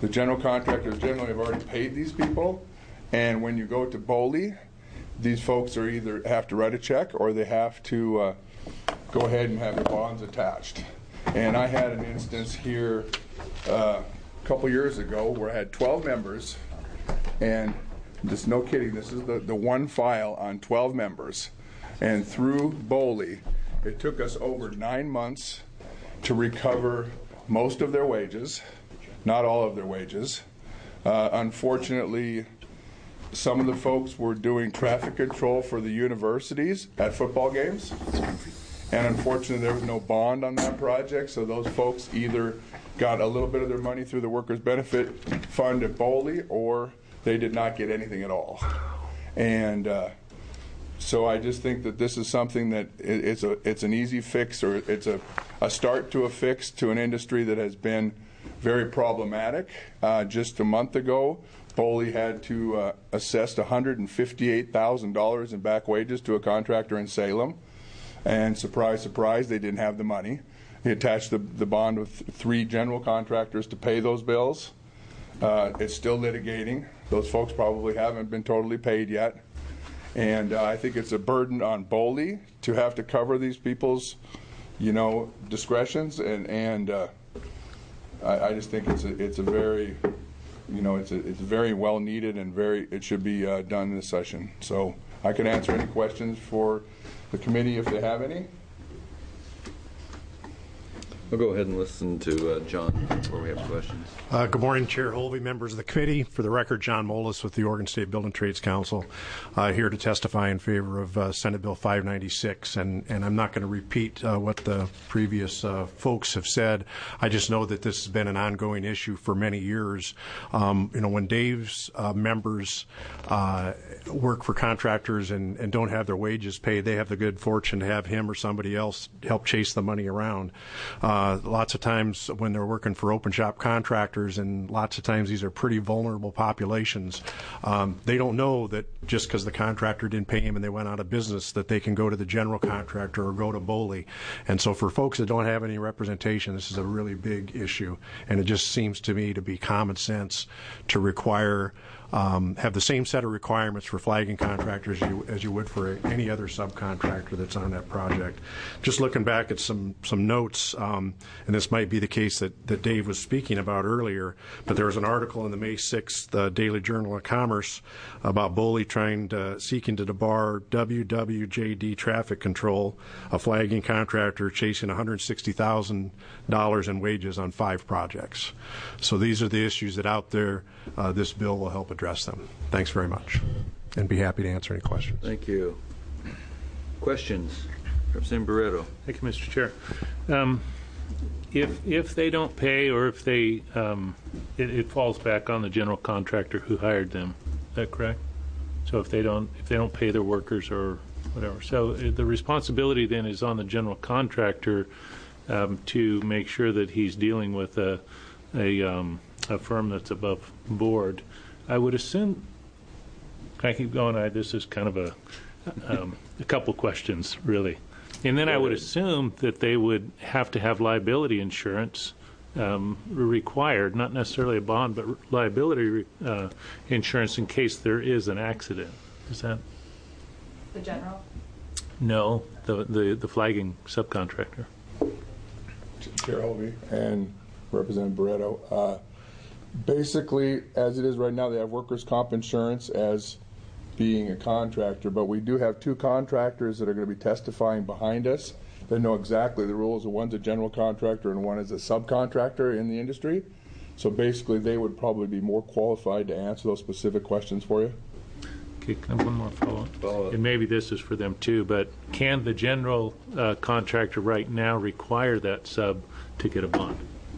the general contractors generally have already paid these people, and when you go to BOLI, these folks are either have to write a check or they have to go ahead and have the bonds attached. And I had an instance here a couple years ago where I had 12 members, and just no kidding, this is the one file on 12 members. And through BOLI, it took us over 9 months to recover most of their wages, not all of their wages. Unfortunately, some of the folks were doing traffic control for the universities at football games. And unfortunately, there was no bond on that project, so those folks either got a little bit of their money through the Workers' Benefit Fund at BOLI, or they did not get anything at all. And so I just think that this is something that it's an easy fix, or it's a start to a fix to an industry that has been very problematic. Just a month ago, BOLI had to assess $158,000 in back wages to a contractor in Salem. And surprise, surprise, they didn't have the money. He attached the bond with 3 general contractors to pay those bills. It's still litigating. Those folks probably haven't been totally paid yet. And I think it's a burden on BOLI to have to cover these people's, discretions. And I just think it's a very, it's very well needed, and it should be done in this session. So I can answer any questions for the committee if they have any. We'll go ahead and listen to John before we have questions. Good morning, Chair Holvey, members of the committee. For the record, John Molis with the Oregon State Building Trades Council, here to testify in favor of Senate Bill 596. And I'm not going to repeat what the previous folks have said. I just know that this has been an ongoing issue for many years. When Dave's members work for contractors and don't have their wages paid, they have the good fortune to have him or somebody else help chase the money around. Lots of times when they're working for open shop contractors, and lots of times these are pretty vulnerable populations, they don't know that just because the contractor didn't pay him and they went out of business that they can go to the general contractor or go to BOLI. And so for folks that don't have any representation, this is a really big issue. And it just seems to me to be common sense to require have the same set of requirements for flagging contractors as you would for any other subcontractor that's on that project. Just looking back at some notes, and this might be the case that Dave was speaking about earlier, but there was an article in the May 6th Daily Journal of Commerce about BOLI seeking to debar WWJD Traffic Control, a flagging contractor chasing $160,000 in wages on 5 projects. So these are the issues that out there this bill will help address them. Thanks very much, and be happy to answer any questions. Thank you. Questions? Representative Barreto. Thank you, Mr. Chair. If they don't pay, or if they it falls back on the general contractor who hired them. Is that correct? So if they don't pay their workers or whatever, so the responsibility then is on the general contractor to make sure that he's dealing with a firm that's above board. I would assume. Can I keep going? This is kind of a couple questions, really. And then I would assume that they would have to have liability insurance required, not necessarily a bond, but liability insurance in case there is an accident. Is that the general? No, the flagging subcontractor. Chair Hovey and Representative Barreto. Basically, as it is right now, they have workers' comp insurance as being a contractor, but we do have 2 contractors that are going to be testifying behind us. They know exactly the rules. One's a general contractor and one is a subcontractor in the industry. So basically, they would probably be more qualified to answer those specific questions for you. Okay, can I have one more follow-up? And maybe this is for them too, but can the general contractor right now require that sub to get a bond?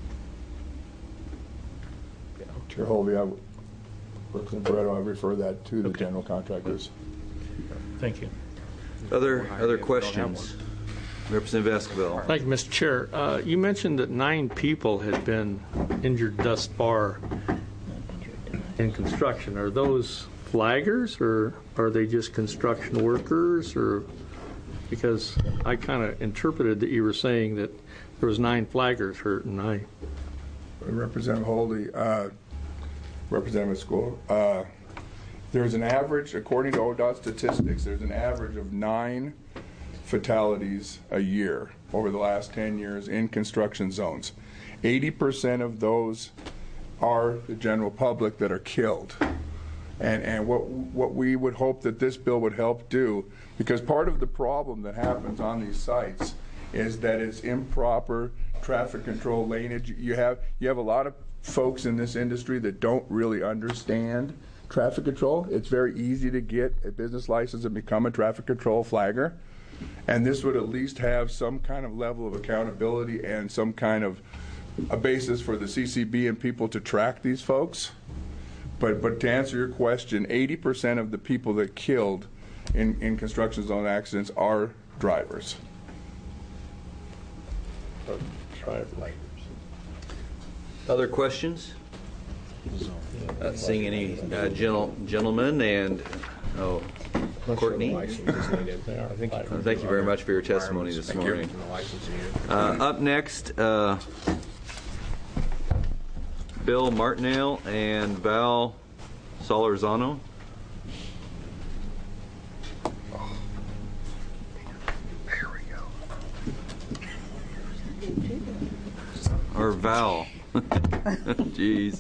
Chair Hovey, Representative Barreto, I refer that to the general contractors. Thank you. Other questions? Representative Esquivel. Thank you, Mr. Chair. You mentioned that 9 people had been injured thus far in construction. Are those flaggers, or are they just construction workers? Or because I kind of interpreted that you were saying that there was 9 flaggers hurt, and Representative Hovey, Representative School. There's an average, according to ODOT statistics, there's an average of 9 fatalities a year over the last 10 years in construction zones. 80% of those are the general public that are killed. And what we would hope that this bill would help do, because part of the problem that happens on these sites is that it's improper traffic control laneage. You have a lot of folks in this industry that don't really understand traffic control. It's very easy to get a business license and become a traffic control flagger. And this would at least have some kind of level of accountability and some kind of a basis for the CCB and people to track these folks. But to answer your question, 80% of the people that killed in construction zone accidents are drivers. Other questions? Seeing any gentlemen and Courtney. Thank you very much for your testimony this morning. Up next, Bill Martinale and Val Solorzano. There we go. Or Val. Jeez.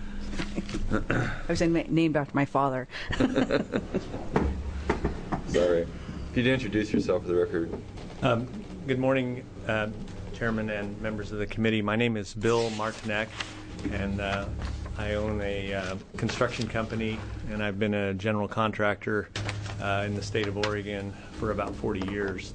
I was named after my father. Sorry. If you'd introduce yourself for the record. Good morning, Chairman and members of the committee. My name is Bill Martinek, and I own a construction company, and I've been a general contractor in the state of Oregon for about 40 years.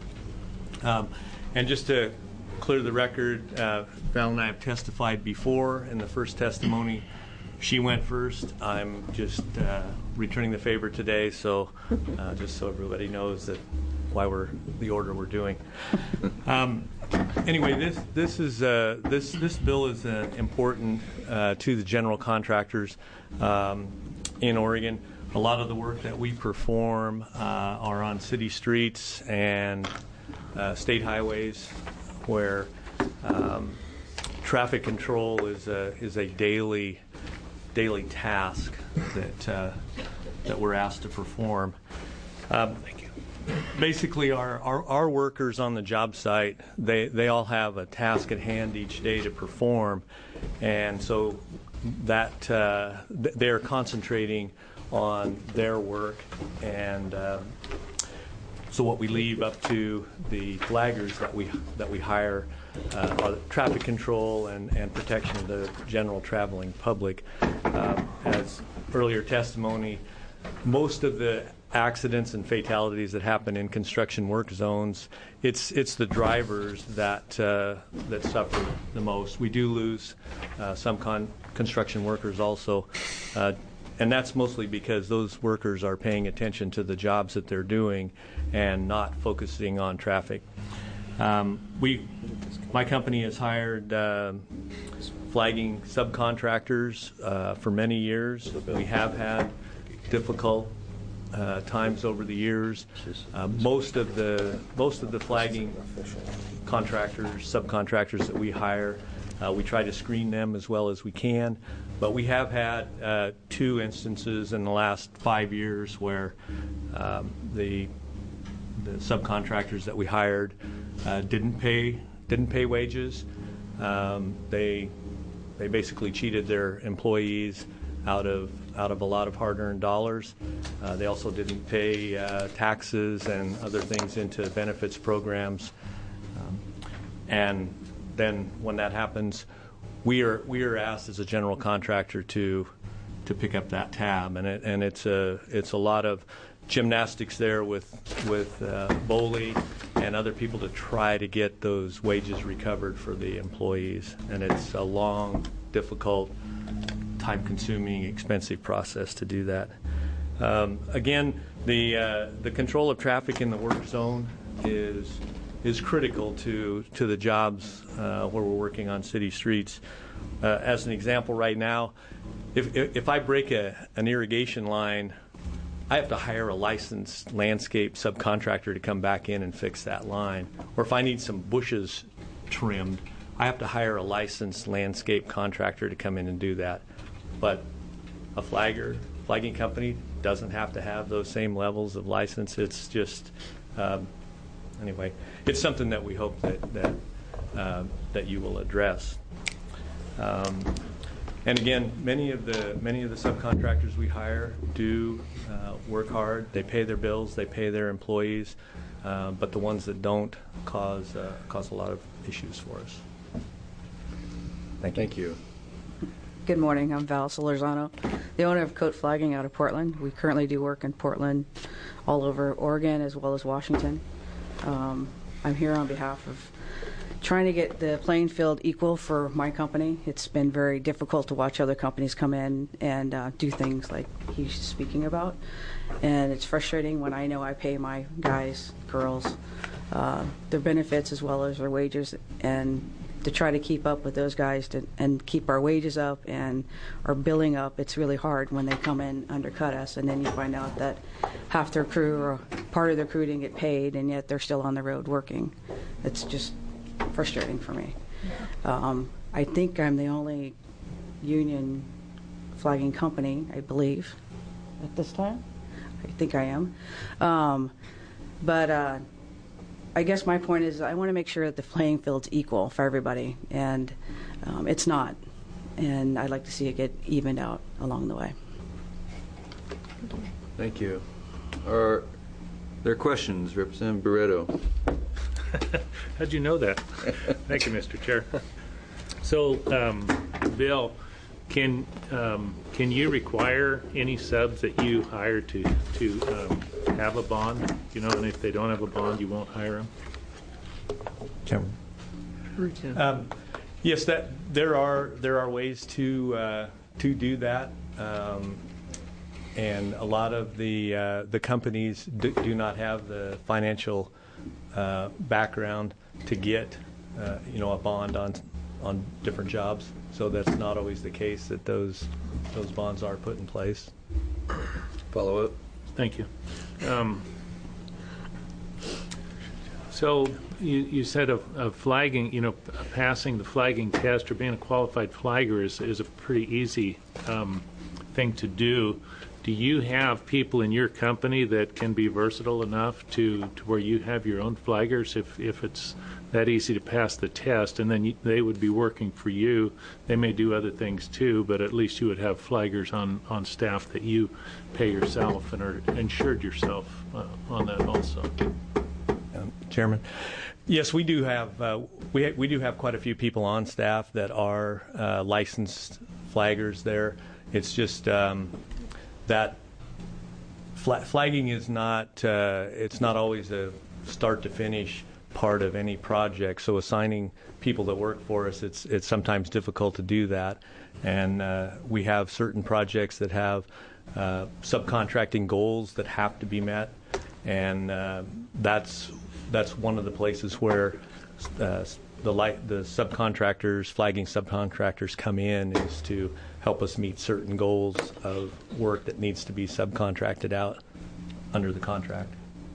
And just to clear the record, Val and I have testified before in the first testimony. She went first. I'm just returning the favor today, so just so everybody knows that why we're the order we're doing. Anyway, this bill is important to the general contractors in Oregon. A lot of the work that we perform are on city streets and state highways, where traffic control is a daily task that we're asked to perform. Thank you. Basically, our workers on the job site, they all have a task at hand each day to perform, and so that they're concentrating on their work, and so what we leave up to the flaggers that we hire are traffic control and protection of the general traveling public. As earlier testimony, most of the accidents and fatalities that happen in construction work zones, it's the drivers that suffer the most. We do lose some construction workers also, and that's mostly because those workers are paying attention to the jobs that they're doing and not focusing on traffic. My company has hired flagging subcontractors for many years. We have had difficult times over the years. Most of the flagging contractors, subcontractors that we hire, we try to screen them as well as we can. But we have had 2 instances in the last 5 years where the subcontractors that we hired didn't pay wages. They basically cheated their employees out of a lot of hard-earned dollars. They also didn't pay taxes and other things into benefits programs. And then when that happens, we are asked as a general contractor to pick up that tab, and it's a lot of gymnastics there with BOLI and other people to try to get those wages recovered for the employees, and it's a long, difficult, time-consuming, expensive process to do that. Again, the control of traffic in the work zone is critical to the jobs where we're working on city streets. As an example, right now, if I break an irrigation line, I have to hire a licensed landscape subcontractor to come back in and fix that line. Or if I need some bushes trimmed, I have to hire a licensed landscape contractor to come in and do that. But a flagging company doesn't have to have those same levels of license. It's just anyway, it's something that we hope that you will address. And again, many of the subcontractors we hire do work hard. They pay their bills, they pay their employees, but the ones that don't cause a lot of issues for us. Thank you. Good morning. I'm Val Solorzano, the owner of Coat Flagging out of Portland. We currently do work in Portland, all over Oregon, as well as Washington. I'm here on behalf of trying to get the playing field equal for my company. It's been very difficult to watch other companies come in and do things like he's speaking about. And it's frustrating when I know I pay my guys, girls, their benefits as well as their wages, and to try to keep up with those guys and keep our wages up and our billing up. It's really hard when they come in, undercut us, and then you find out that half their crew or part of their crew didn't get paid, and yet they're still on the road working. It's just frustrating for me. I think I'm the only union flagging company, I believe, at this time. I think I am. But I guess my point is I want to make sure that the playing field's equal for everybody, and it's not. And I'd like to see it get evened out along the way. Thank you. Are there questions? Representative Barreto. How'd you know that? Thank you, Mr. Chair. So, Bill, can you require any subs that you hire to have a bond? You know, and if they don't have a bond, you won't hire them. Yes, that there are ways to do that, and a lot of the companies do not have the financial background to get a bond on different jobs. So that's not always the case that those bonds are put in place. Follow up. Thank you. So you said of flagging, passing the flagging test or being a qualified flagger is a pretty easy thing to do. Do you have people in your company that can be versatile enough to where you have your own flaggers if it's that easy to pass the test, and then they would be working for you? They may do other things too, but at least you would have flaggers on staff that you pay yourself and are insured yourself on that also. Chairman, yes, we do have we do have quite a few people on staff that are licensed flaggers there. It's just that flagging is not it's not always a start to finish part of any project. So assigning people that work for us, it's sometimes difficult to do that. And we have certain projects that have subcontracting goals that have to be met, and that's one of the places where the subcontractors, flagging subcontractors, come in, is to help us meet certain goals of work that needs to be subcontracted out under the contract.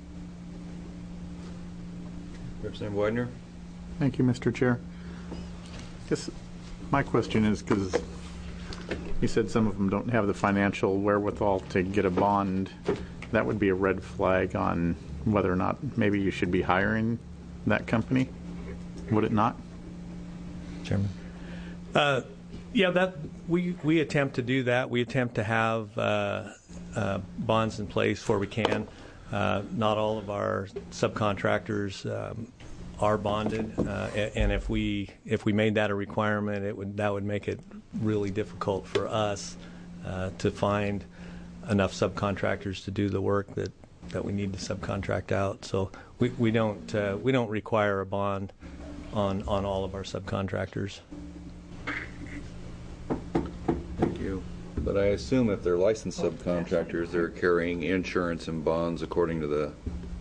Representative Widener. Thank you, Mr. Chair. Guess my question is, because you said some of them don't have the financial wherewithal to get a bond, that would be a red flag on whether or not maybe you should be hiring that company, would it not? Chairman. Yeah, that we attempt to do that. We attempt to have bonds in place where we can. Not all of our subcontractors are bonded, and if we made that a requirement, that would make it really difficult for us to find enough subcontractors to do the work that we need to subcontract out. So we don't require a bond on all of our subcontractors. Thank you. But I assume if they're licensed subcontractors, they're carrying insurance and bonds according to the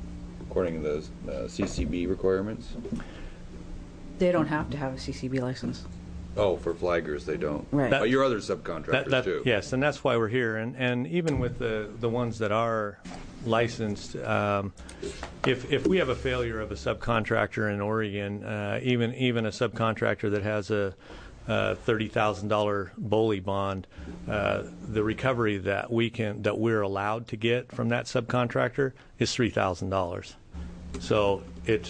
CCB requirements? They don't have to have a CCB license. Oh, for flaggers they don't. Right. But your other subcontractors too. Yes, and that's why we're here. And even with the ones that are licensed, if we have a failure of a subcontractor in Oregon, even a subcontractor that has a $30,000 BOLI bond, the recovery that we're allowed to get from that subcontractor is $3,000. So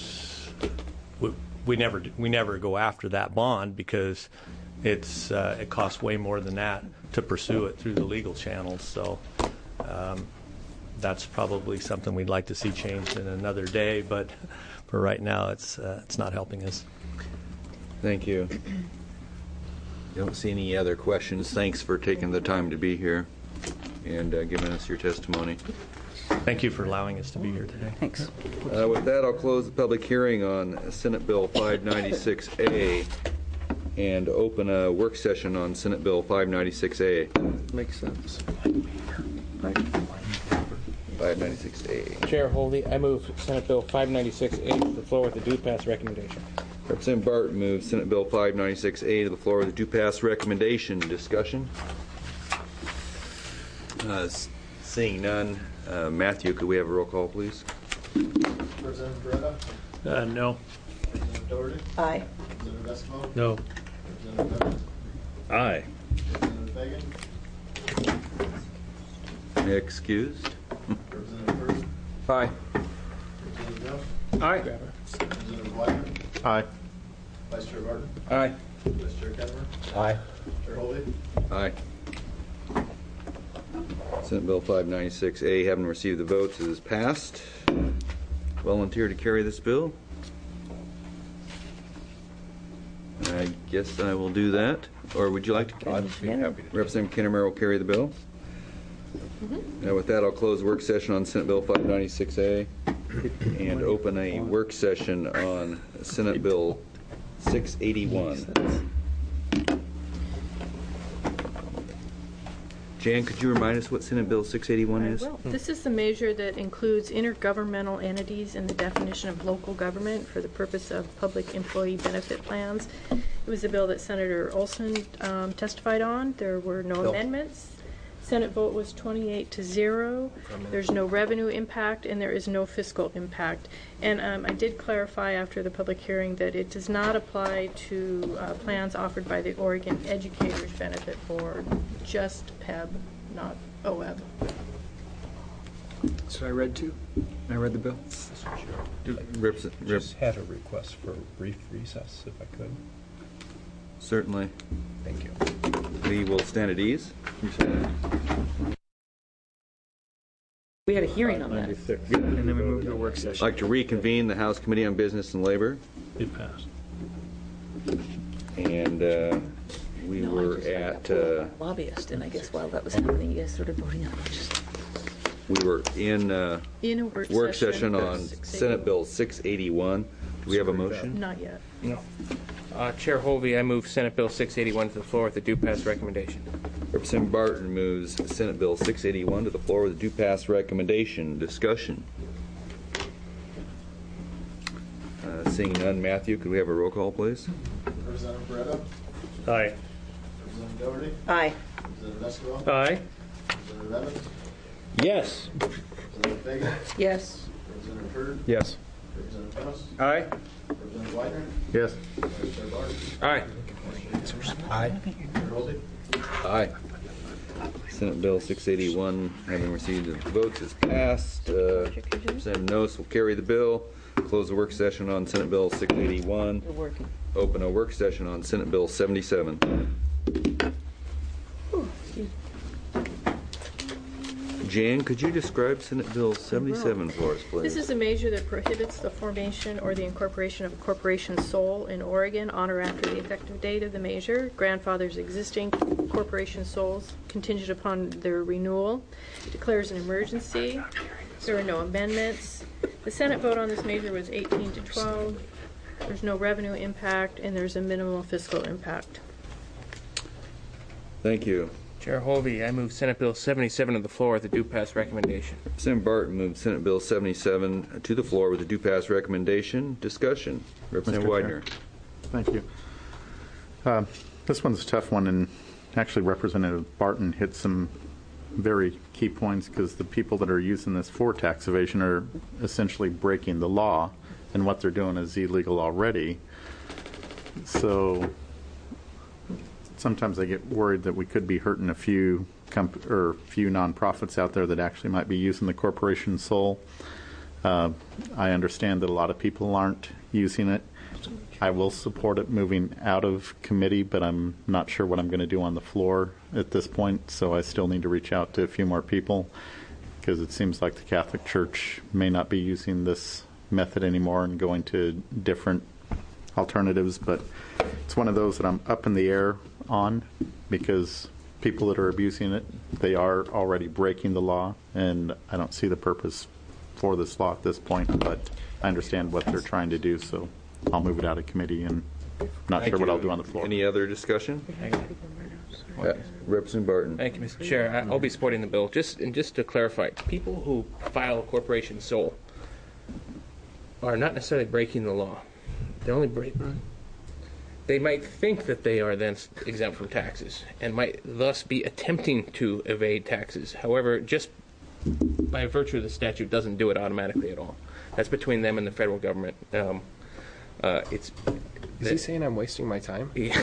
we never go after that bond because it costs way more than that to pursue it through the legal channels. So that's probably something we'd like to see changed in another day, but for right now it's not helping us. Thank you. Don't see any other questions. Thanks for taking the time to be here and giving us your testimony. Thank you for allowing us to be here today. Thanks. With that, I'll close the public hearing on Senate Bill 596A and open a work session on Senate Bill 596A. Makes sense. 596A. Chair Holvey, I move Senate Bill 596A to the floor with a due pass recommendation. Representative Barton moves Senate Bill 596A to the floor with a due pass recommendation. Discussion? Seeing none. Matthew, could we have a roll call, please? Representative Beretta? No. Representative Doherty? Aye. Representative Eskimo? No. Representative Evans? Aye. Representative Fagan? Excused. Representative Hurd? Aye. Representative Jones? Aye. Representative Wagner? Aye. Vice Chair Barton? Aye. Vice Chair Kettemer? Aye. Chair Holvey? Aye. Senate Bill 596A, having received the votes, is passed. Volunteer to carry this bill? I guess I will do that. Or would you like to? I'd be happy to. Representative Kinnemer will carry the bill. Now with that, I'll close the work session on Senate Bill 596A and open a work session on Senate Bill 681. Jan, could you remind us what Senate Bill 681 is? Well, this is the measure that includes intergovernmental entities in the definition of local government for the purpose of public employee benefit plans. It was a bill that Senator Olson testified on. There were no amendments. Senate vote was 28-0. There's no revenue impact and there is no fiscal impact. And I did clarify after the public hearing that it does not apply to plans offered by the Oregon Educators Benefit Board, just PEB, not OEB. So I read too. I read the bill. Just had a request for a brief recess, if I could. Certainly. Thank you. We will stand at ease. We had a hearing on that. And then we moved to a work session. I'd like to reconvene the House Committee on Business and Labor. It passed. And we were at... lobbyist, and I guess while that was happening, you guys started voting on it. We were in a work session on 681. Senate Bill 681. Do we have a motion? Not yet. No. Chair Holvey, I move Senate Bill 681 to the floor with a due pass recommendation. Representative Barton moves Senate Bill 681 to the floor with a due pass recommendation. Discussion. Seeing none, Matthew, could we have a roll call, please? Representative Beretta? Aye. Representative Doherty? Aye. Representative Eskimo? Aye. Representative Evans? Yes. Representative Fagan? Yes. Representative Hurd? Yes. Representative Jones? Aye. Representative Wagner? Yes. Vice Chair Barton? Aye. Aye. Chair Holvey? Aye. Senate Bill 681, having received the votes, is passed. Representative Noce will carry the bill. Close the work session on Senate Bill 681. We're working. Open a work session on Senate Bill 77. Jan, could you describe Senate Bill 77 for us, please? This is a measure that prohibits the formation or the incorporation of a corporation sole in Oregon on or after the effective date of the measure. Grandfathers existing corporation soles contingent upon their renewal. Declares an emergency. There are no amendments. The Senate vote on this measure was 18-12. There's no revenue impact and there's a minimal fiscal impact. Thank you. Chair Holvey, I move Senate Bill 77 to the floor with a due pass recommendation. Senator Barton moved Senate Bill 77 to the floor with a due pass recommendation. Discussion. Representative Widener. Thank you. This one's a tough one, and actually Representative Barton hit some very key points because the people that are using this for tax evasion are essentially breaking the law, and what they're doing is illegal already. So sometimes I get worried that we could be hurting a few few nonprofits out there that actually might be using the corporation sole. I understand that a lot of people aren't using it. I will support it moving out of committee, but I'm not sure what I'm going to do on the floor at this point, so I still need to reach out to a few more people because it seems like the Catholic Church may not be using this method anymore and going to different alternatives, but it's one of those that I'm up in the air on because people that are abusing it, they are already breaking the law, and I don't see the purpose for this law at this point, but I understand what they're trying to do, so I'll move it out of committee, and not sure what I'll do on the floor. Any other discussion? Representative Barton. Thank you, Mr. Chair. I'll be supporting the bill. Just to clarify, people who file a corporation sole are not necessarily breaking the law. They're only breaking. They might think that they are then exempt from taxes and might thus be attempting to evade taxes. However, just by virtue of the statute, doesn't do it automatically at all. That's between them and the federal government. Is he saying I'm wasting my time? Yeah.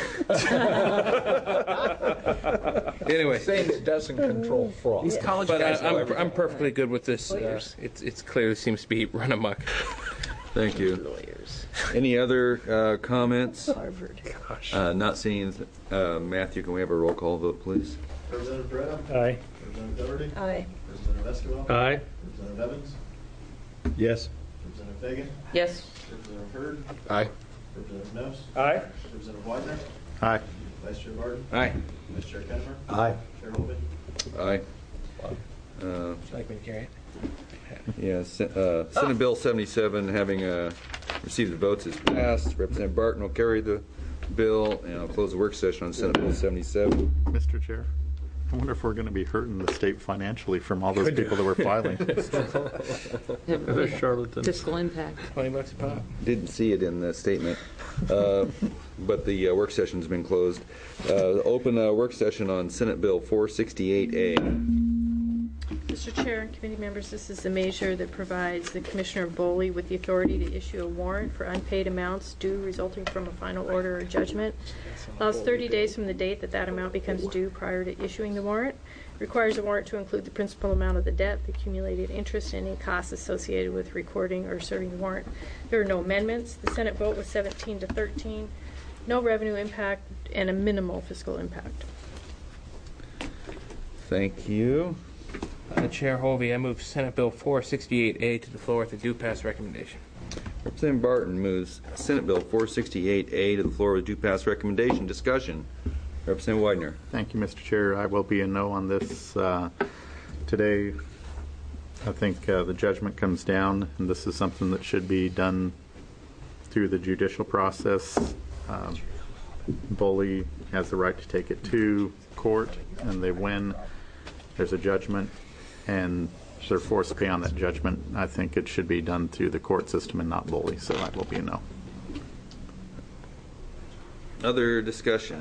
Anyway, saying it doesn't control fraud. These college guys. I'm perfectly good with this. It's clearly seems to be run amok. Thank you. Lawyers. Any other comments? Harvard. Gosh. Not seeing Matthew. Can we have a roll call vote, please? Representative Beretta? Aye. Representative Doherty? Aye. Representative Esquivel? Aye. Representative Evans? Yes. Representative Fagan? Yes. Representative Hurd? Aye. Representative Knopf? Aye. Representative Widener? Aye. Vice Chair Barton? Aye. Vice Chair Kennemer? Aye. Chair Holby? Aye. Would you like me to carry it? Yeah, Senate Bill 77 having received the votes is passed. Representative Barton will carry the bill, and I'll close the work session on Senate Bill 77. Mr. Chair, I wonder if we're going to be hurting the state financially from all those people that were filing. They're charlatans. Fiscal impact. $20 a pop. Didn't see it in the statement, but the work session's been closed. Open work session on Senate Bill 468A. Mr. Chair and committee members, this is the measure that provides the Commissioner of Boley with the authority to issue a warrant for unpaid amounts due resulting from a final order or judgment. Allows 30 days from the date that amount becomes due prior to issuing the warrant. Requires the warrant to include the principal amount of the debt, the accumulated interest, and any costs associated with recording or serving the warrant. There are no amendments. The Senate vote was 17-13. No revenue impact and a minimal fiscal impact. Thank you. Chair Hovey, I move Senate Bill 468A to the floor with a due pass recommendation. Representative Barton moves Senate Bill 468A to the floor with due pass recommendation. Discussion. Representative Widener. Thank you, Mr. Chair. I will be a no on this today. I think the judgment comes down, and this is something that should be done through the judicial process. Boley has the right to take it to court, and they win. There's a judgment, and they're forced to pay on that judgment. I think it should be done through the court system and not Boley, so I will be a no. Other discussion?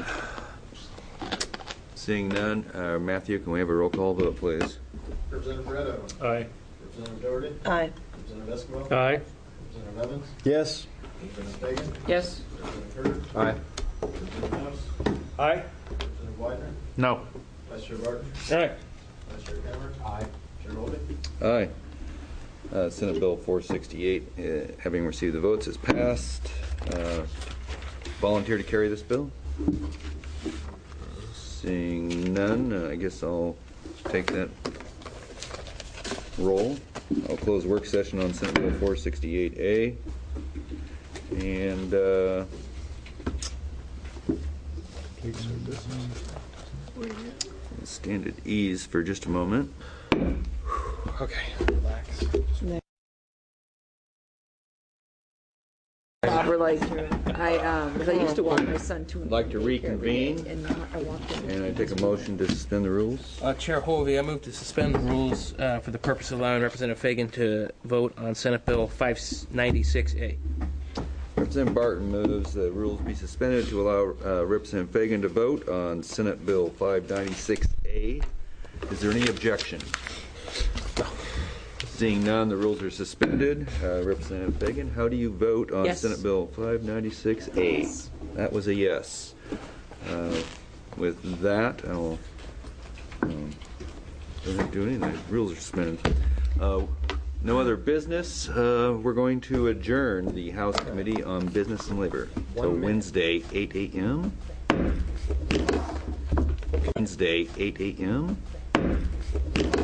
Seeing none, Matthew, can we have a roll call vote, please? Representative Beretta? Aye. Representative Doherty? Aye. Representative Esquivel? Aye. Representative Evans? Yes. Representative Fagan? Yes. Representative Hurd? Aye. Representative Knopf? Aye. Representative Widener? No. Vice Chair Barton? Aye. Vice Chair Kennemer? Aye. Chair Holby? Aye. Senate Bill 468, having received the votes, is passed. Volunteer to carry this bill? Seeing none, I guess I'll take that roll. I'll close work session on Senate Bill 468A. And stand at ease for just a moment. Okay, relax. We're like, because I used to walk my son to. I'd like to reconvene, and I take a motion to suspend the rules. Chair Hovey, I move to suspend the rules for the purpose of allowing Representative Fagan to vote on Senate Bill 596A. Representative Barton moves the rules be suspended to allow Representative Fagan to vote on Senate Bill 596A. Is there any objection? Seeing none, the rules are suspended. Representative Fagan, how do you vote on Yes. Senate Bill 596A? That was a yes. With that, I'll don't have to do anything. The rules are suspended. No other business. We're going to adjourn the House Committee on Business and Labor till Wednesday, 8 a.m. Wednesday, 8 a.m.